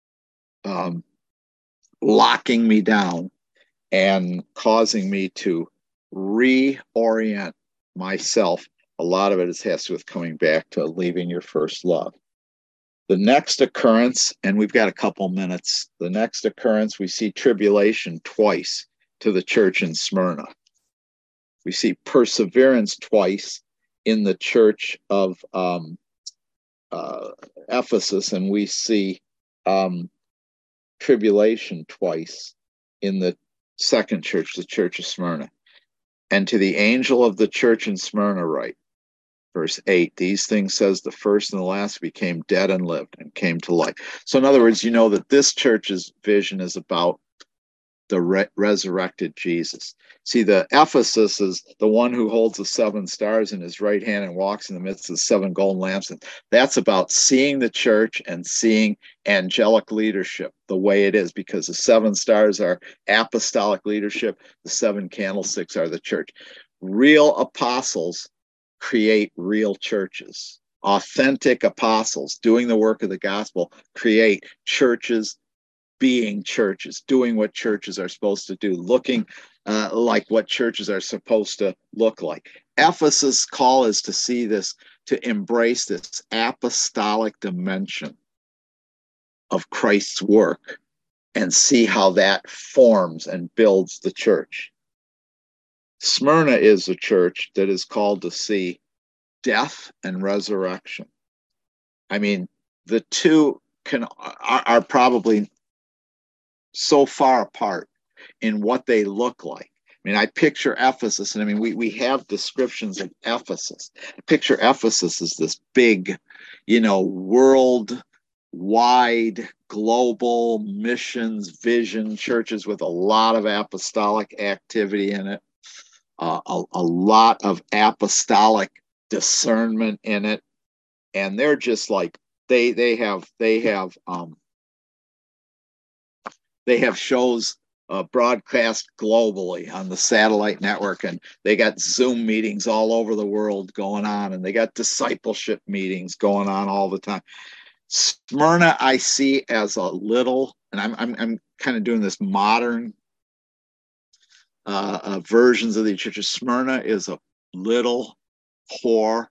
locking me down, and causing me to reorient myself, a lot of it has to do with coming back to leaving your first love. The next occurrence, and we've got a couple minutes, the next occurrence, we see tribulation twice to the church in Smyrna. We see perseverance twice in the church of Ephesus, and we see tribulation twice in the second church, the church of Smyrna. And to the angel of the church in Smyrna write, Verse 8, these things says the first and the last became dead and lived and came to life. So in other words, you know that this church's vision is about the resurrected Jesus. See, the Ephesus is the one who holds the 7 stars in his right hand and walks in the midst of the 7 golden lamps. And that's about seeing the church and seeing angelic leadership the way it is, because the 7 stars are apostolic leadership. The 7 candlesticks are the church. Real apostles create real churches. Authentic apostles doing the work of the gospel create churches, being churches, doing what churches are supposed to do, looking like what churches are supposed to look like. Ephesus' call is to see this, to embrace this apostolic dimension of Christ's work and see how that forms and builds the church. Smyrna is a church that is called to see death and resurrection. I mean, the two are probably so far apart in what they look like. I mean, I picture Ephesus, and I mean, we have descriptions of Ephesus. I picture Ephesus as this big, worldwide, global missions vision, churches with a lot of apostolic activity in it, a lot of apostolic discernment in it, and they're just like they have shows broadcast globally on the satellite network, and they got Zoom meetings all over the world going on, and they got discipleship meetings going on all the time. Smyrna I see as a little, and I'm kind of doing this modern versions of the churches. Smyrna is a little, poor,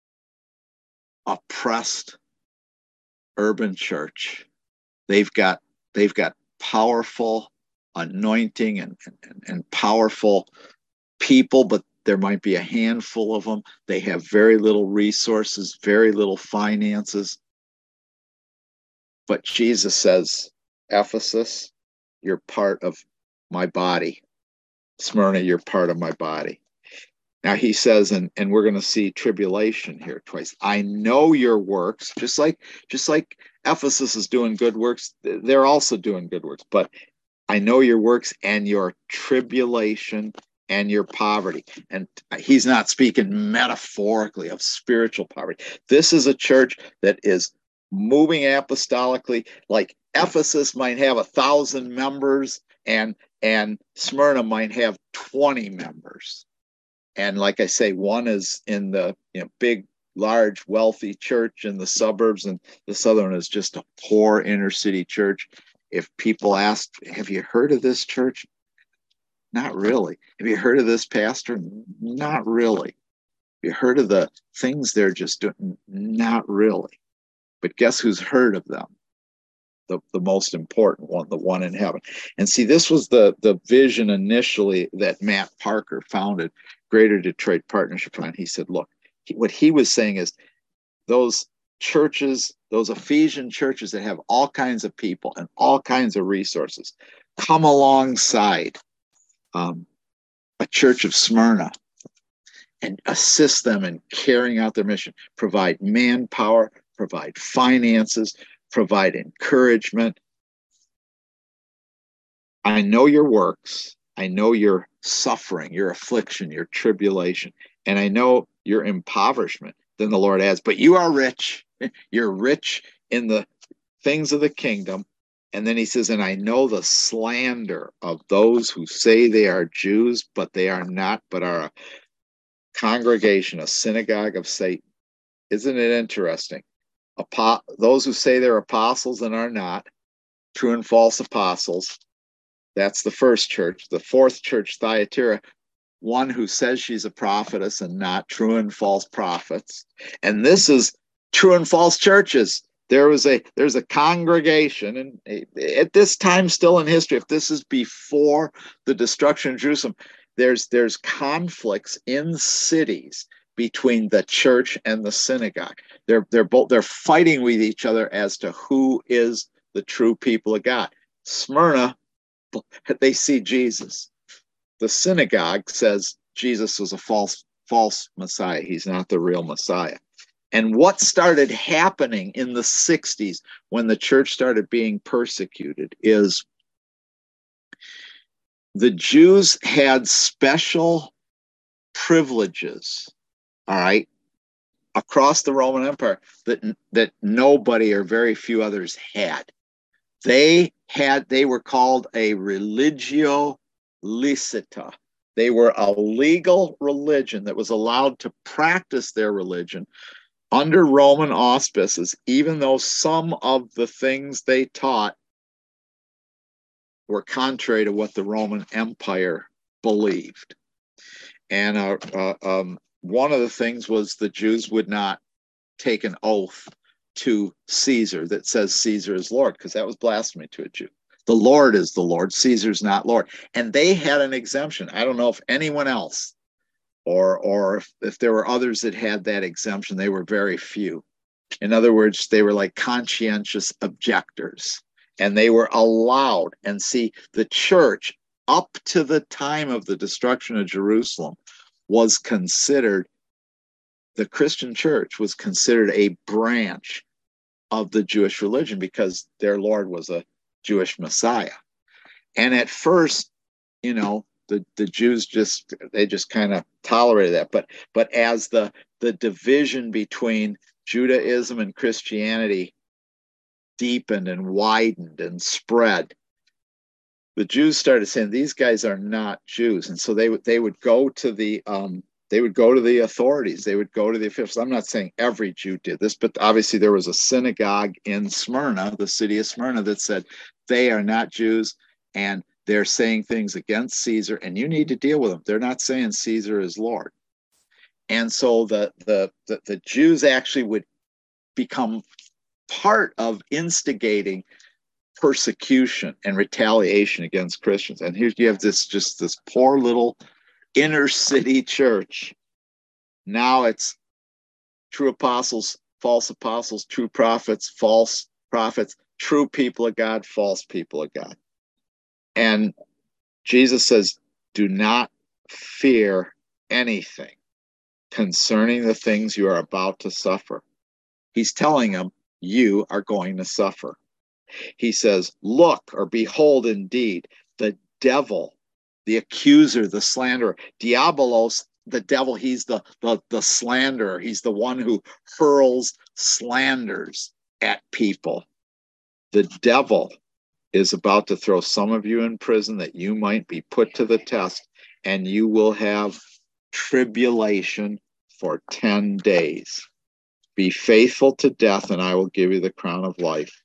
oppressed urban church. They've got powerful anointing and powerful people, but there might be a handful of them. They have very little resources, very little finances. But Jesus says, Ephesus, you're part of my body. Smyrna, you're part of my body. Now he says, and we're going to see tribulation here twice. I know your works, just like Ephesus is doing good works. They're also doing good works, but I know your works and your tribulation and your poverty. And he's not speaking metaphorically of spiritual poverty. This is a church that is moving apostolically. Like Ephesus might have 1,000 members, and Smyrna might have 20 members. And like I say, one is in the big, large, wealthy church in the suburbs, and this other one is just a poor inner city church. If people ask, have you heard of this church? Not really. Have you heard of this pastor? Not really. Have you heard of the things they're just doing? Not really. But guess who's heard of them? The most important one, the one in heaven. And see, this was the vision initially that Matt Parker founded Greater Detroit Partnership on. He said, look, what he was saying is those churches, those Ephesian churches that have all kinds of people and all kinds of resources, come alongside a church of Smyrna and assist them in carrying out their mission, provide manpower, provide finances, provide encouragement. I know your works. I know your suffering, your affliction, your tribulation, and I know your impoverishment. Then the Lord adds, but you are rich. You're rich in the things of the kingdom. And then he says, and I know the slander of those who say they are Jews, but they are not, but are a congregation, a synagogue of Satan. Isn't it interesting? Those who say they're apostles and are not, true and false apostles. That's the first church. The fourth church, Thyatira, one who says she's a prophetess and not, true and false prophets. And this is true and false churches. There's a congregation, and at this time still in history, if this is before the destruction of Jerusalem, there's conflicts in cities between the church and the synagogue. They're fighting with each other as to who is the true people of God. Smyrna, they see Jesus. The synagogue says Jesus was a false false Messiah. He's not the real Messiah. And what started happening in the 60s when the church started being persecuted is the Jews had special privileges, all right, across the Roman Empire that nobody or very few others had. They were called a religio licita. They were a legal religion that was allowed to practice their religion under Roman auspices, even though some of the things they taught were contrary to what the Roman Empire believed. And one of the things was the Jews would not take an oath to Caesar that says Caesar is Lord, because that was blasphemy to a Jew. The Lord is the Lord, Caesar's not Lord. And they had an exemption. I don't know if anyone else or if there were others that had that exemption. They were very few. In other words, they were like conscientious objectors, and they were allowed. And see, the church, up to the time of the destruction of Jerusalem, was considered, the Christian church was considered a branch of the Jewish religion because their Lord was a Jewish Messiah. And at first, you know, the Jews just kind of tolerated that. But as the division between Judaism and Christianity deepened and widened and spread, the Jews started saying these guys are not Jews, and so they would go to the authorities, they would go to the officials. I'm not saying every Jew did this, but obviously there was a synagogue in Smyrna, the city of Smyrna, that said they are not Jews and they're saying things against Caesar, and you need to deal with them. They're not saying Caesar is Lord. And so the Jews actually would become part of instigating persecution and retaliation against Christians. And here you have this poor little inner city church. Now it's true apostles, false apostles, true prophets, false prophets, true people of God, false people of God. And Jesus says, do not fear anything concerning the things you are about to suffer. He's telling them, you are going to suffer. He says, look or behold, indeed, the devil, the accuser, the slanderer, diabolos, the devil, he's the slanderer. He's the one who hurls slanders at people. The devil is about to throw some of you in prison that you might be put to the test, and you will have tribulation for 10 days. Be faithful to death, and I will give you the crown of life.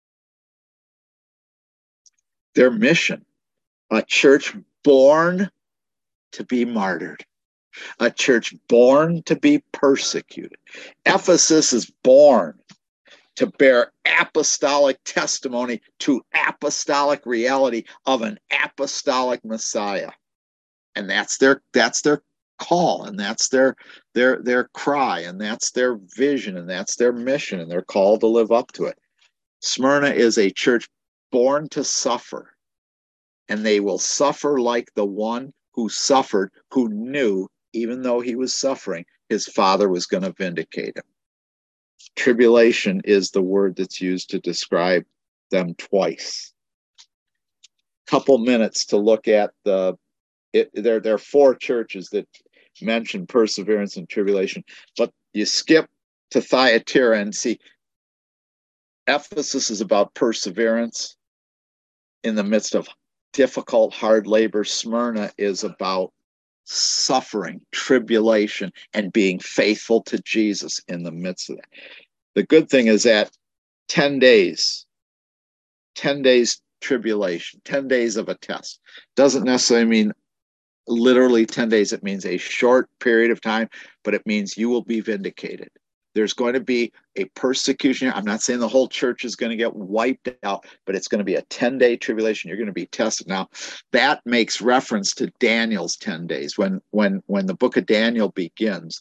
Their mission, a church born to be martyred, a church born to be persecuted. Ephesus is born to bear apostolic testimony to apostolic reality of an apostolic Messiah. And that's their call, and that's their cry, and that's their vision, and that's their mission, and they're called to live up to it. Smyrna is a church born to suffer, and they will suffer like the one who suffered, who knew, even though he was suffering, his Father was going to vindicate him. Tribulation is the word that's used to describe them twice. Couple minutes to look at there are 4 churches that mention perseverance and tribulation, but you skip to Thyatira and see Ephesus is about perseverance in the midst of difficult, hard labor. Smyrna is about suffering, tribulation, and being faithful to Jesus in the midst of that. The good thing is that 10 days tribulation, 10 days of a test, doesn't necessarily mean literally 10 days. It means a short period of time, but it means you will be vindicated. There's going to be a persecution. I'm not saying the whole church is going to get wiped out, but it's going to be a 10-day tribulation. You're going to be tested. Now, that makes reference to Daniel's 10 days. When the book of Daniel begins,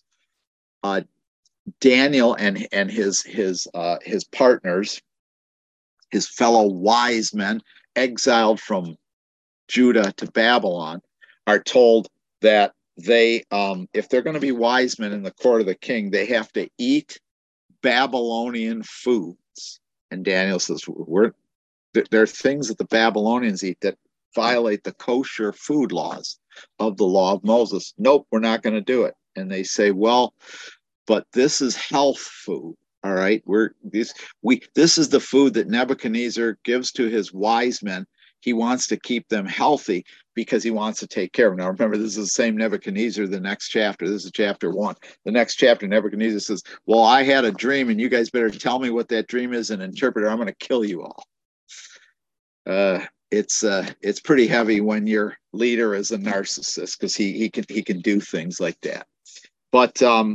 Daniel and his partners, his fellow wise men exiled from Judah to Babylon, are told that if they're going to be wise men in the court of the king, they have to eat Babylonian foods. And Daniel says, there are things that the Babylonians eat that violate the kosher food laws of the law of Moses. Nope, we're not going to do it. And they say, well, but this is health food. All right, this is the food that Nebuchadnezzar gives to his wise men. He wants to keep them healthy because he wants to take care of them. Now, remember, this is the same Nebuchadnezzar, the next chapter. This is chapter 1. The next chapter, Nebuchadnezzar says, well, I had a dream, and you guys better tell me what that dream is and interpret it. I'm going to kill you all. It's pretty heavy when your leader is a narcissist, because he can do things like that. But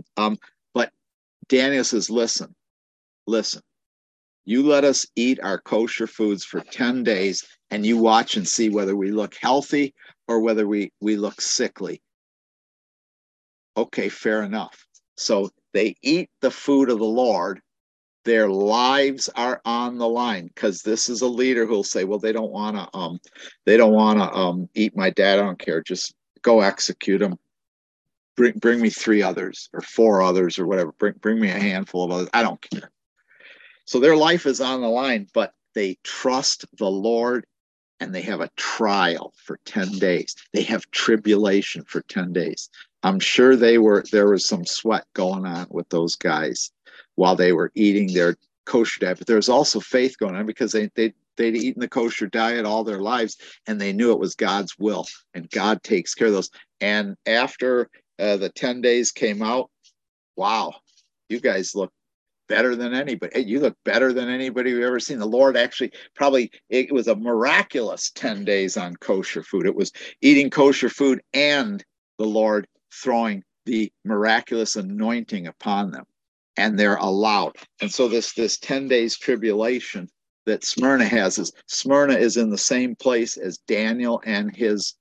Daniel says, listen, you let us eat our kosher foods for 10 days, and you watch and see whether we look healthy or whether we look sickly. Okay, fair enough. So they eat the food of the Lord. Their lives are on the line, because this is a leader who'll say, well, they don't want to eat my dad. I don't care. Just go execute them. Bring me 3 others or 4 others or whatever. Bring me a handful of others. I don't care. So their life is on the line, but they trust the Lord, and they have a trial for 10 days. They have tribulation for 10 days. I'm sure there was some sweat going on with those guys while they were eating their kosher diet, but there was also faith going on, because they'd eaten the kosher diet all their lives, and they knew it was God's will, and God takes care of those. And after the 10 days came out, wow, you guys look better than anybody. You look better than anybody we've ever seen. The Lord actually, it was a miraculous 10 days on kosher food. It was eating kosher food and the Lord throwing the miraculous anointing upon them, and they're allowed. And so this 10 days tribulation that Smyrna has is in the same place as Daniel and his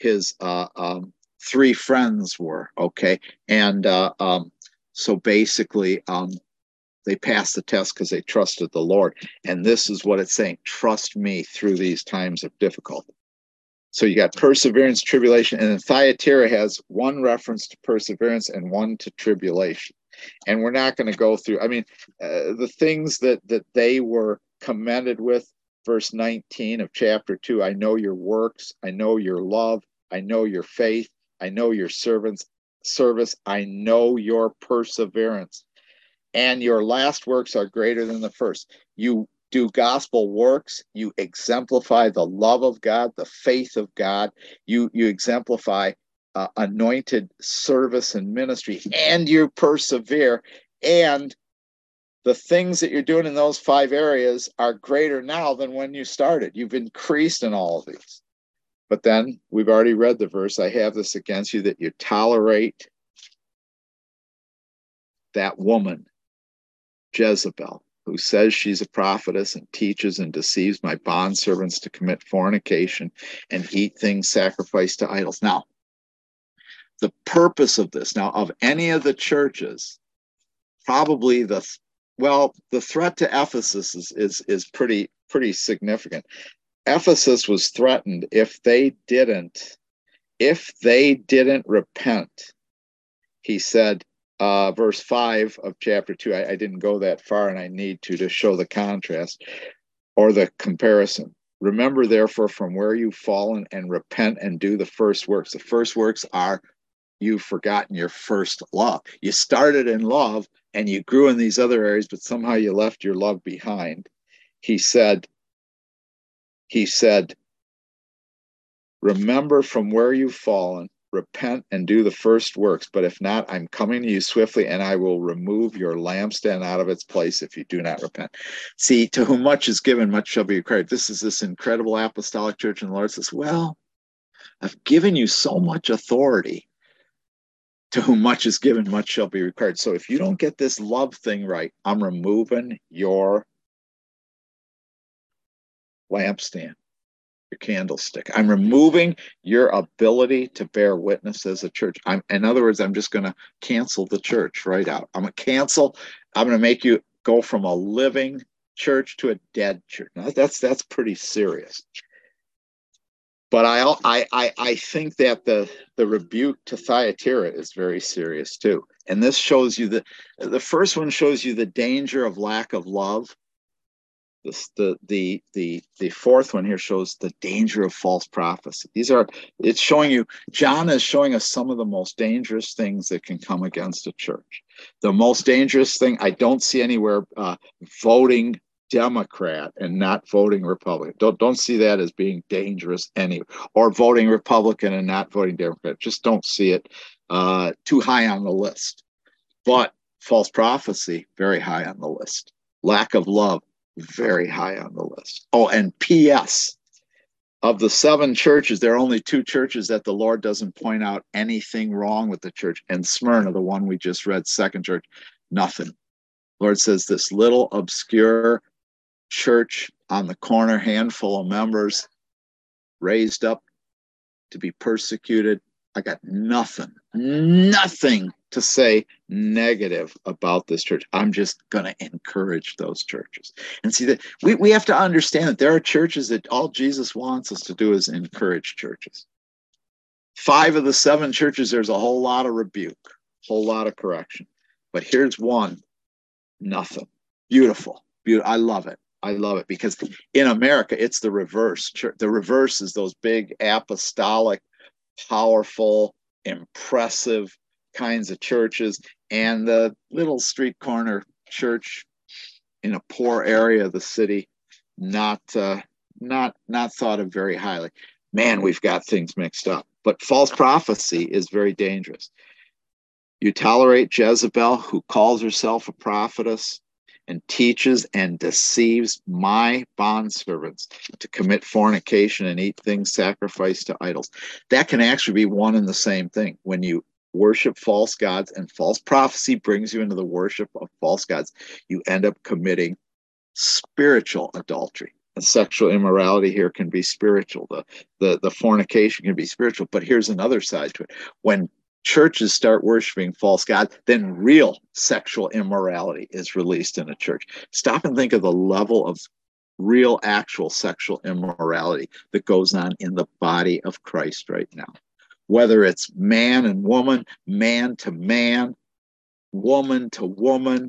3 friends were. Okay. And so basically they passed the test because they trusted the Lord. And this is what it's saying: trust me through these times of difficulty. So you got perseverance, tribulation, and then Thyatira has 1 reference to perseverance and 1 to tribulation. And we're not going to go through, the things that they were commended with. Verse 19 of chapter 2, I know your works, I know your love, I know your faith, I know your service, I know your perseverance. And your last works are greater than the first. You do gospel works. You exemplify the love of God, the faith of God. You exemplify anointed service and ministry, and you persevere. And the things that you're doing in those 5 areas are greater now than when you started. You've increased in all of these. But then we've already read the verse, I have this against you, that you tolerate that woman, Jezebel, who says she's a prophetess and teaches and deceives my bondservants to commit fornication and eat things sacrificed to idols. Now, the purpose of this, of any of the churches, probably the threat to Ephesus is pretty significant. Ephesus was threatened if they didn't repent. He said, verse 5 of chapter 2, I didn't go that far, and I need to show the contrast or the comparison. Remember, therefore, from where you've fallen, and repent and do the first works. The first works are, you've forgotten your first love. You started in love and you grew in these other areas, but somehow you left your love behind. He said, remember from where you've fallen, repent and do the first works. But if not, I'm coming to you swiftly, and I will remove your lampstand out of its place if you do not repent. See, to whom much is given, much shall be required. This is this incredible apostolic church, and the Lord says, well, I've given you so much authority. To whom much is given, much shall be required. So if you don't get this love thing right, I'm removing your lampstand, your candlestick. I'm removing your ability to bear witness as a church. In other words, I'm just going to cancel the church right out. I'm going to make you go from a living church to a dead church. Now, that's pretty serious. But I think that the rebuke to Thyatira is very serious too. And this shows you the first one shows you the danger of lack of love. The fourth one here shows the danger of false prophecy. It's showing you, John is showing us some of the most dangerous things that can come against a church. The most dangerous thing, I don't see anywhere, voting Democrat and not voting Republican. Don't see that as being dangerous anywhere, or voting Republican and not voting Democrat. Just don't see it too high on the list. But false prophecy, very high on the list. Lack of love, very high on the list. Oh, and P.S. Of the 7 churches, there are only 2 churches that the Lord doesn't point out anything wrong with the church. And Smyrna, the one we just read, second church, nothing. Lord says this little obscure church on the corner, handful of members, raised up to be persecuted. I got nothing to say negative about this church. I'm just going to encourage those churches. And see that we have to understand that there are churches that all Jesus wants us to do is encourage churches. 5 of the 7 churches, there's a whole lot of rebuke, whole lot of correction. But here's one, nothing. Beautiful. I love it. I love it because in America, it's the reverse. The reverse is those big apostolic, powerful, impressive kinds of churches, and the little street corner church in a poor area of the city, not thought of very highly. Man, we've got things mixed up. But false prophecy is very dangerous. You tolerate Jezebel, who calls herself a prophetess and teaches and deceives my bondservants to commit fornication and eat things sacrificed to idols. That can actually be one and the same thing. When you worship false gods and false prophecy brings you into the worship of false gods, you end up committing spiritual adultery. The sexual immorality here can be spiritual. The fornication can be spiritual. But here's another side to it. When churches start worshiping false gods, then real sexual immorality is released in a church. Stop and think of the level of real, actual sexual immorality that goes on in the body of Christ right now. Whether it's man and woman, man to man, woman to woman,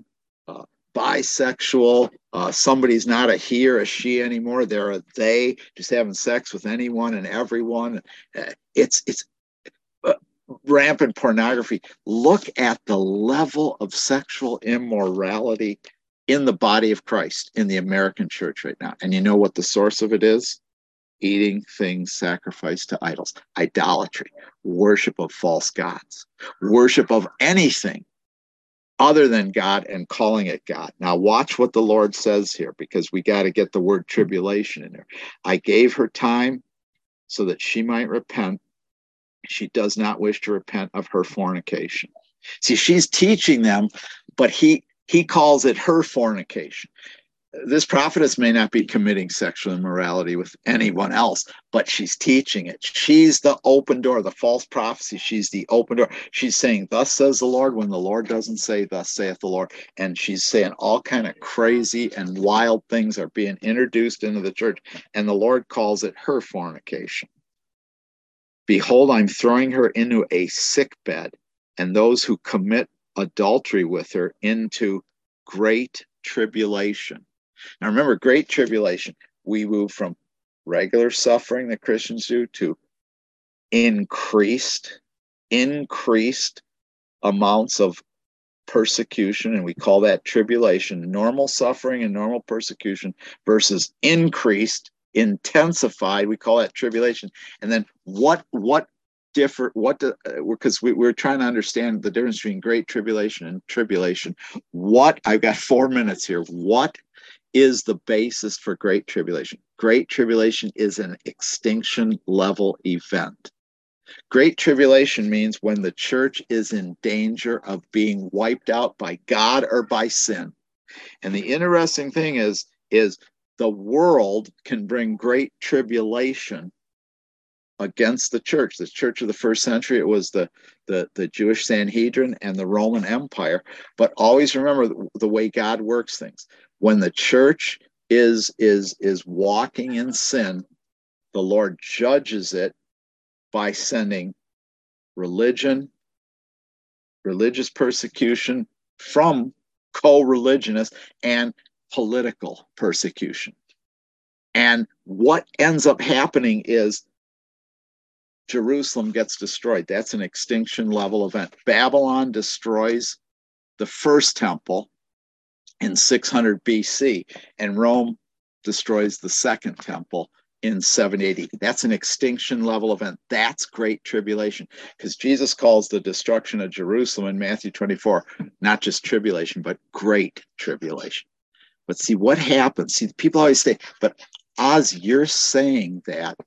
bisexual, somebody's not a he or a she anymore, they're a they, just having sex with anyone and everyone. It's rampant pornography. Look at the level of sexual immorality in the body of Christ in the American church right now. And you know what the source of it is? Eating things sacrificed to idols, idolatry, worship of false gods, worship of anything other than God and calling it God. Now watch what the Lord says here, because we got to get the word tribulation in there. I gave her time so that she might repent. She does not wish to repent of her fornication. See, she's teaching them, but he calls it her fornication. This prophetess may not be committing sexual immorality with anyone else, but she's teaching it. She's the open door, the false prophecy. She's the open door. She's saying, thus says the Lord, when the Lord doesn't say, thus saith the Lord. And she's saying all kind of crazy and wild things are being introduced into the church. And the Lord calls it her fornication. Behold, I'm throwing her into a sick bed, and those who commit adultery with her into great tribulation. Now remember, great tribulation, we move from regular suffering that Christians do to increased amounts of persecution, and we call that tribulation. Normal suffering and normal persecution versus increased, intensified, we call that tribulation. And then because we're trying to understand the difference between great tribulation and tribulation. I've got 4 minutes here. What is the basis for great tribulation? Great tribulation is an extinction level event. Great tribulation means when the church is in danger of being wiped out by God or by sin. And the interesting thing is the world can bring great tribulation against the church. The church of the first century, it was the Jewish Sanhedrin and the Roman Empire. But always remember the way God works things. When the church is walking in sin, the Lord judges it by sending religious persecution from co-religionists and political persecution. And what ends up happening is Jerusalem gets destroyed. That's an extinction level event. Babylon destroys the first temple in 600 BC, and Rome destroys the second temple in 780. That's an extinction level event. That's great tribulation, because Jesus calls the destruction of Jerusalem in Matthew 24 not just tribulation, but great tribulation. But see what happens. See, people always say, but Oz, you're saying that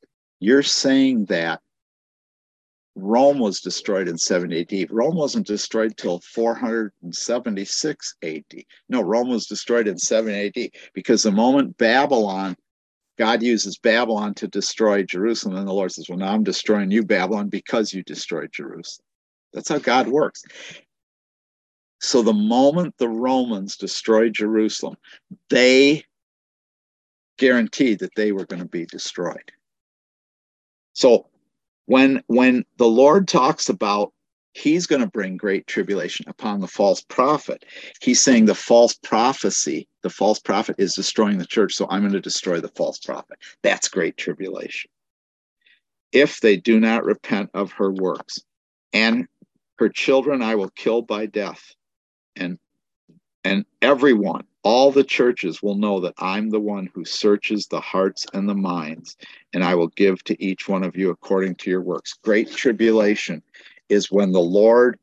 Rome was destroyed in 7 AD. Rome wasn't destroyed till 476 AD. No, Rome was destroyed in 7 AD, because the moment Babylon, God uses Babylon to destroy Jerusalem, and the Lord says, well, now I'm destroying you, Babylon, because you destroyed Jerusalem. That's how God works. So the moment the Romans destroyed Jerusalem, they guaranteed that they were going to be destroyed. So when the Lord talks about he's going to bring great tribulation upon the false prophet, he's saying the false prophet is destroying the church, so I'm going to destroy the false prophet. That's great tribulation. If they do not repent of her works, and her children I will kill by death, and everyone, all the churches will know that I'm the one who searches the hearts and the minds, and I will give to each one of you according to your works. Great tribulation is when the Lord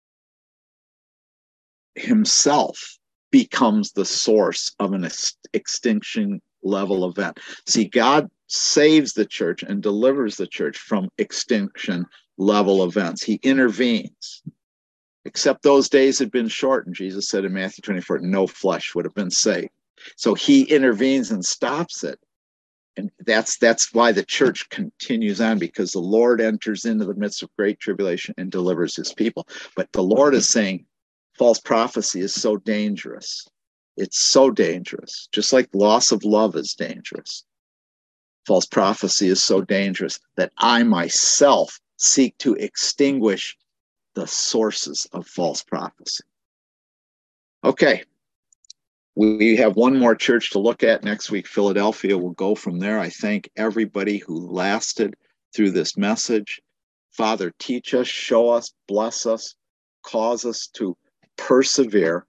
himself becomes the source of an extinction level event. See, God saves the church and delivers the church from extinction level events. He intervenes. Except those days had been shortened. Jesus said in Matthew 24, no flesh would have been saved. So he intervenes and stops it. And that's why the church continues on, because the Lord enters into the midst of great tribulation and delivers his people. But the Lord is saying false prophecy is so dangerous. It's so dangerous. Just like loss of love is dangerous. False prophecy is so dangerous that I myself seek to extinguish the sources of false prophecy. Okay, we have one more church to look at next week. Philadelphia. Will go from there. I thank everybody who lasted through this message. Father, teach us, show us, bless us, cause us to persevere,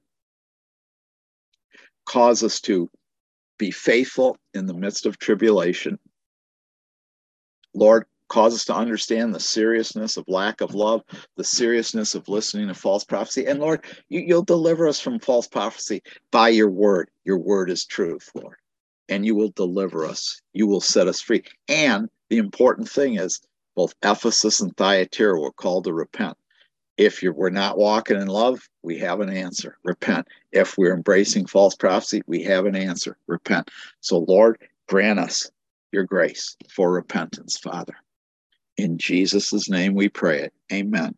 cause us to be faithful in the midst of tribulation. Lord, cause us to understand the seriousness of lack of love, the seriousness of listening to false prophecy. And Lord, you'll deliver us from false prophecy by your word. Your word is truth, Lord. And you will deliver us. You will set us free. And the important thing is both Ephesus and Thyatira were called to repent. If we're not walking in love, we have an answer. Repent. If we're embracing false prophecy, we have an answer. Repent. So Lord, grant us your grace for repentance, Father. In Jesus' name we pray it. Amen.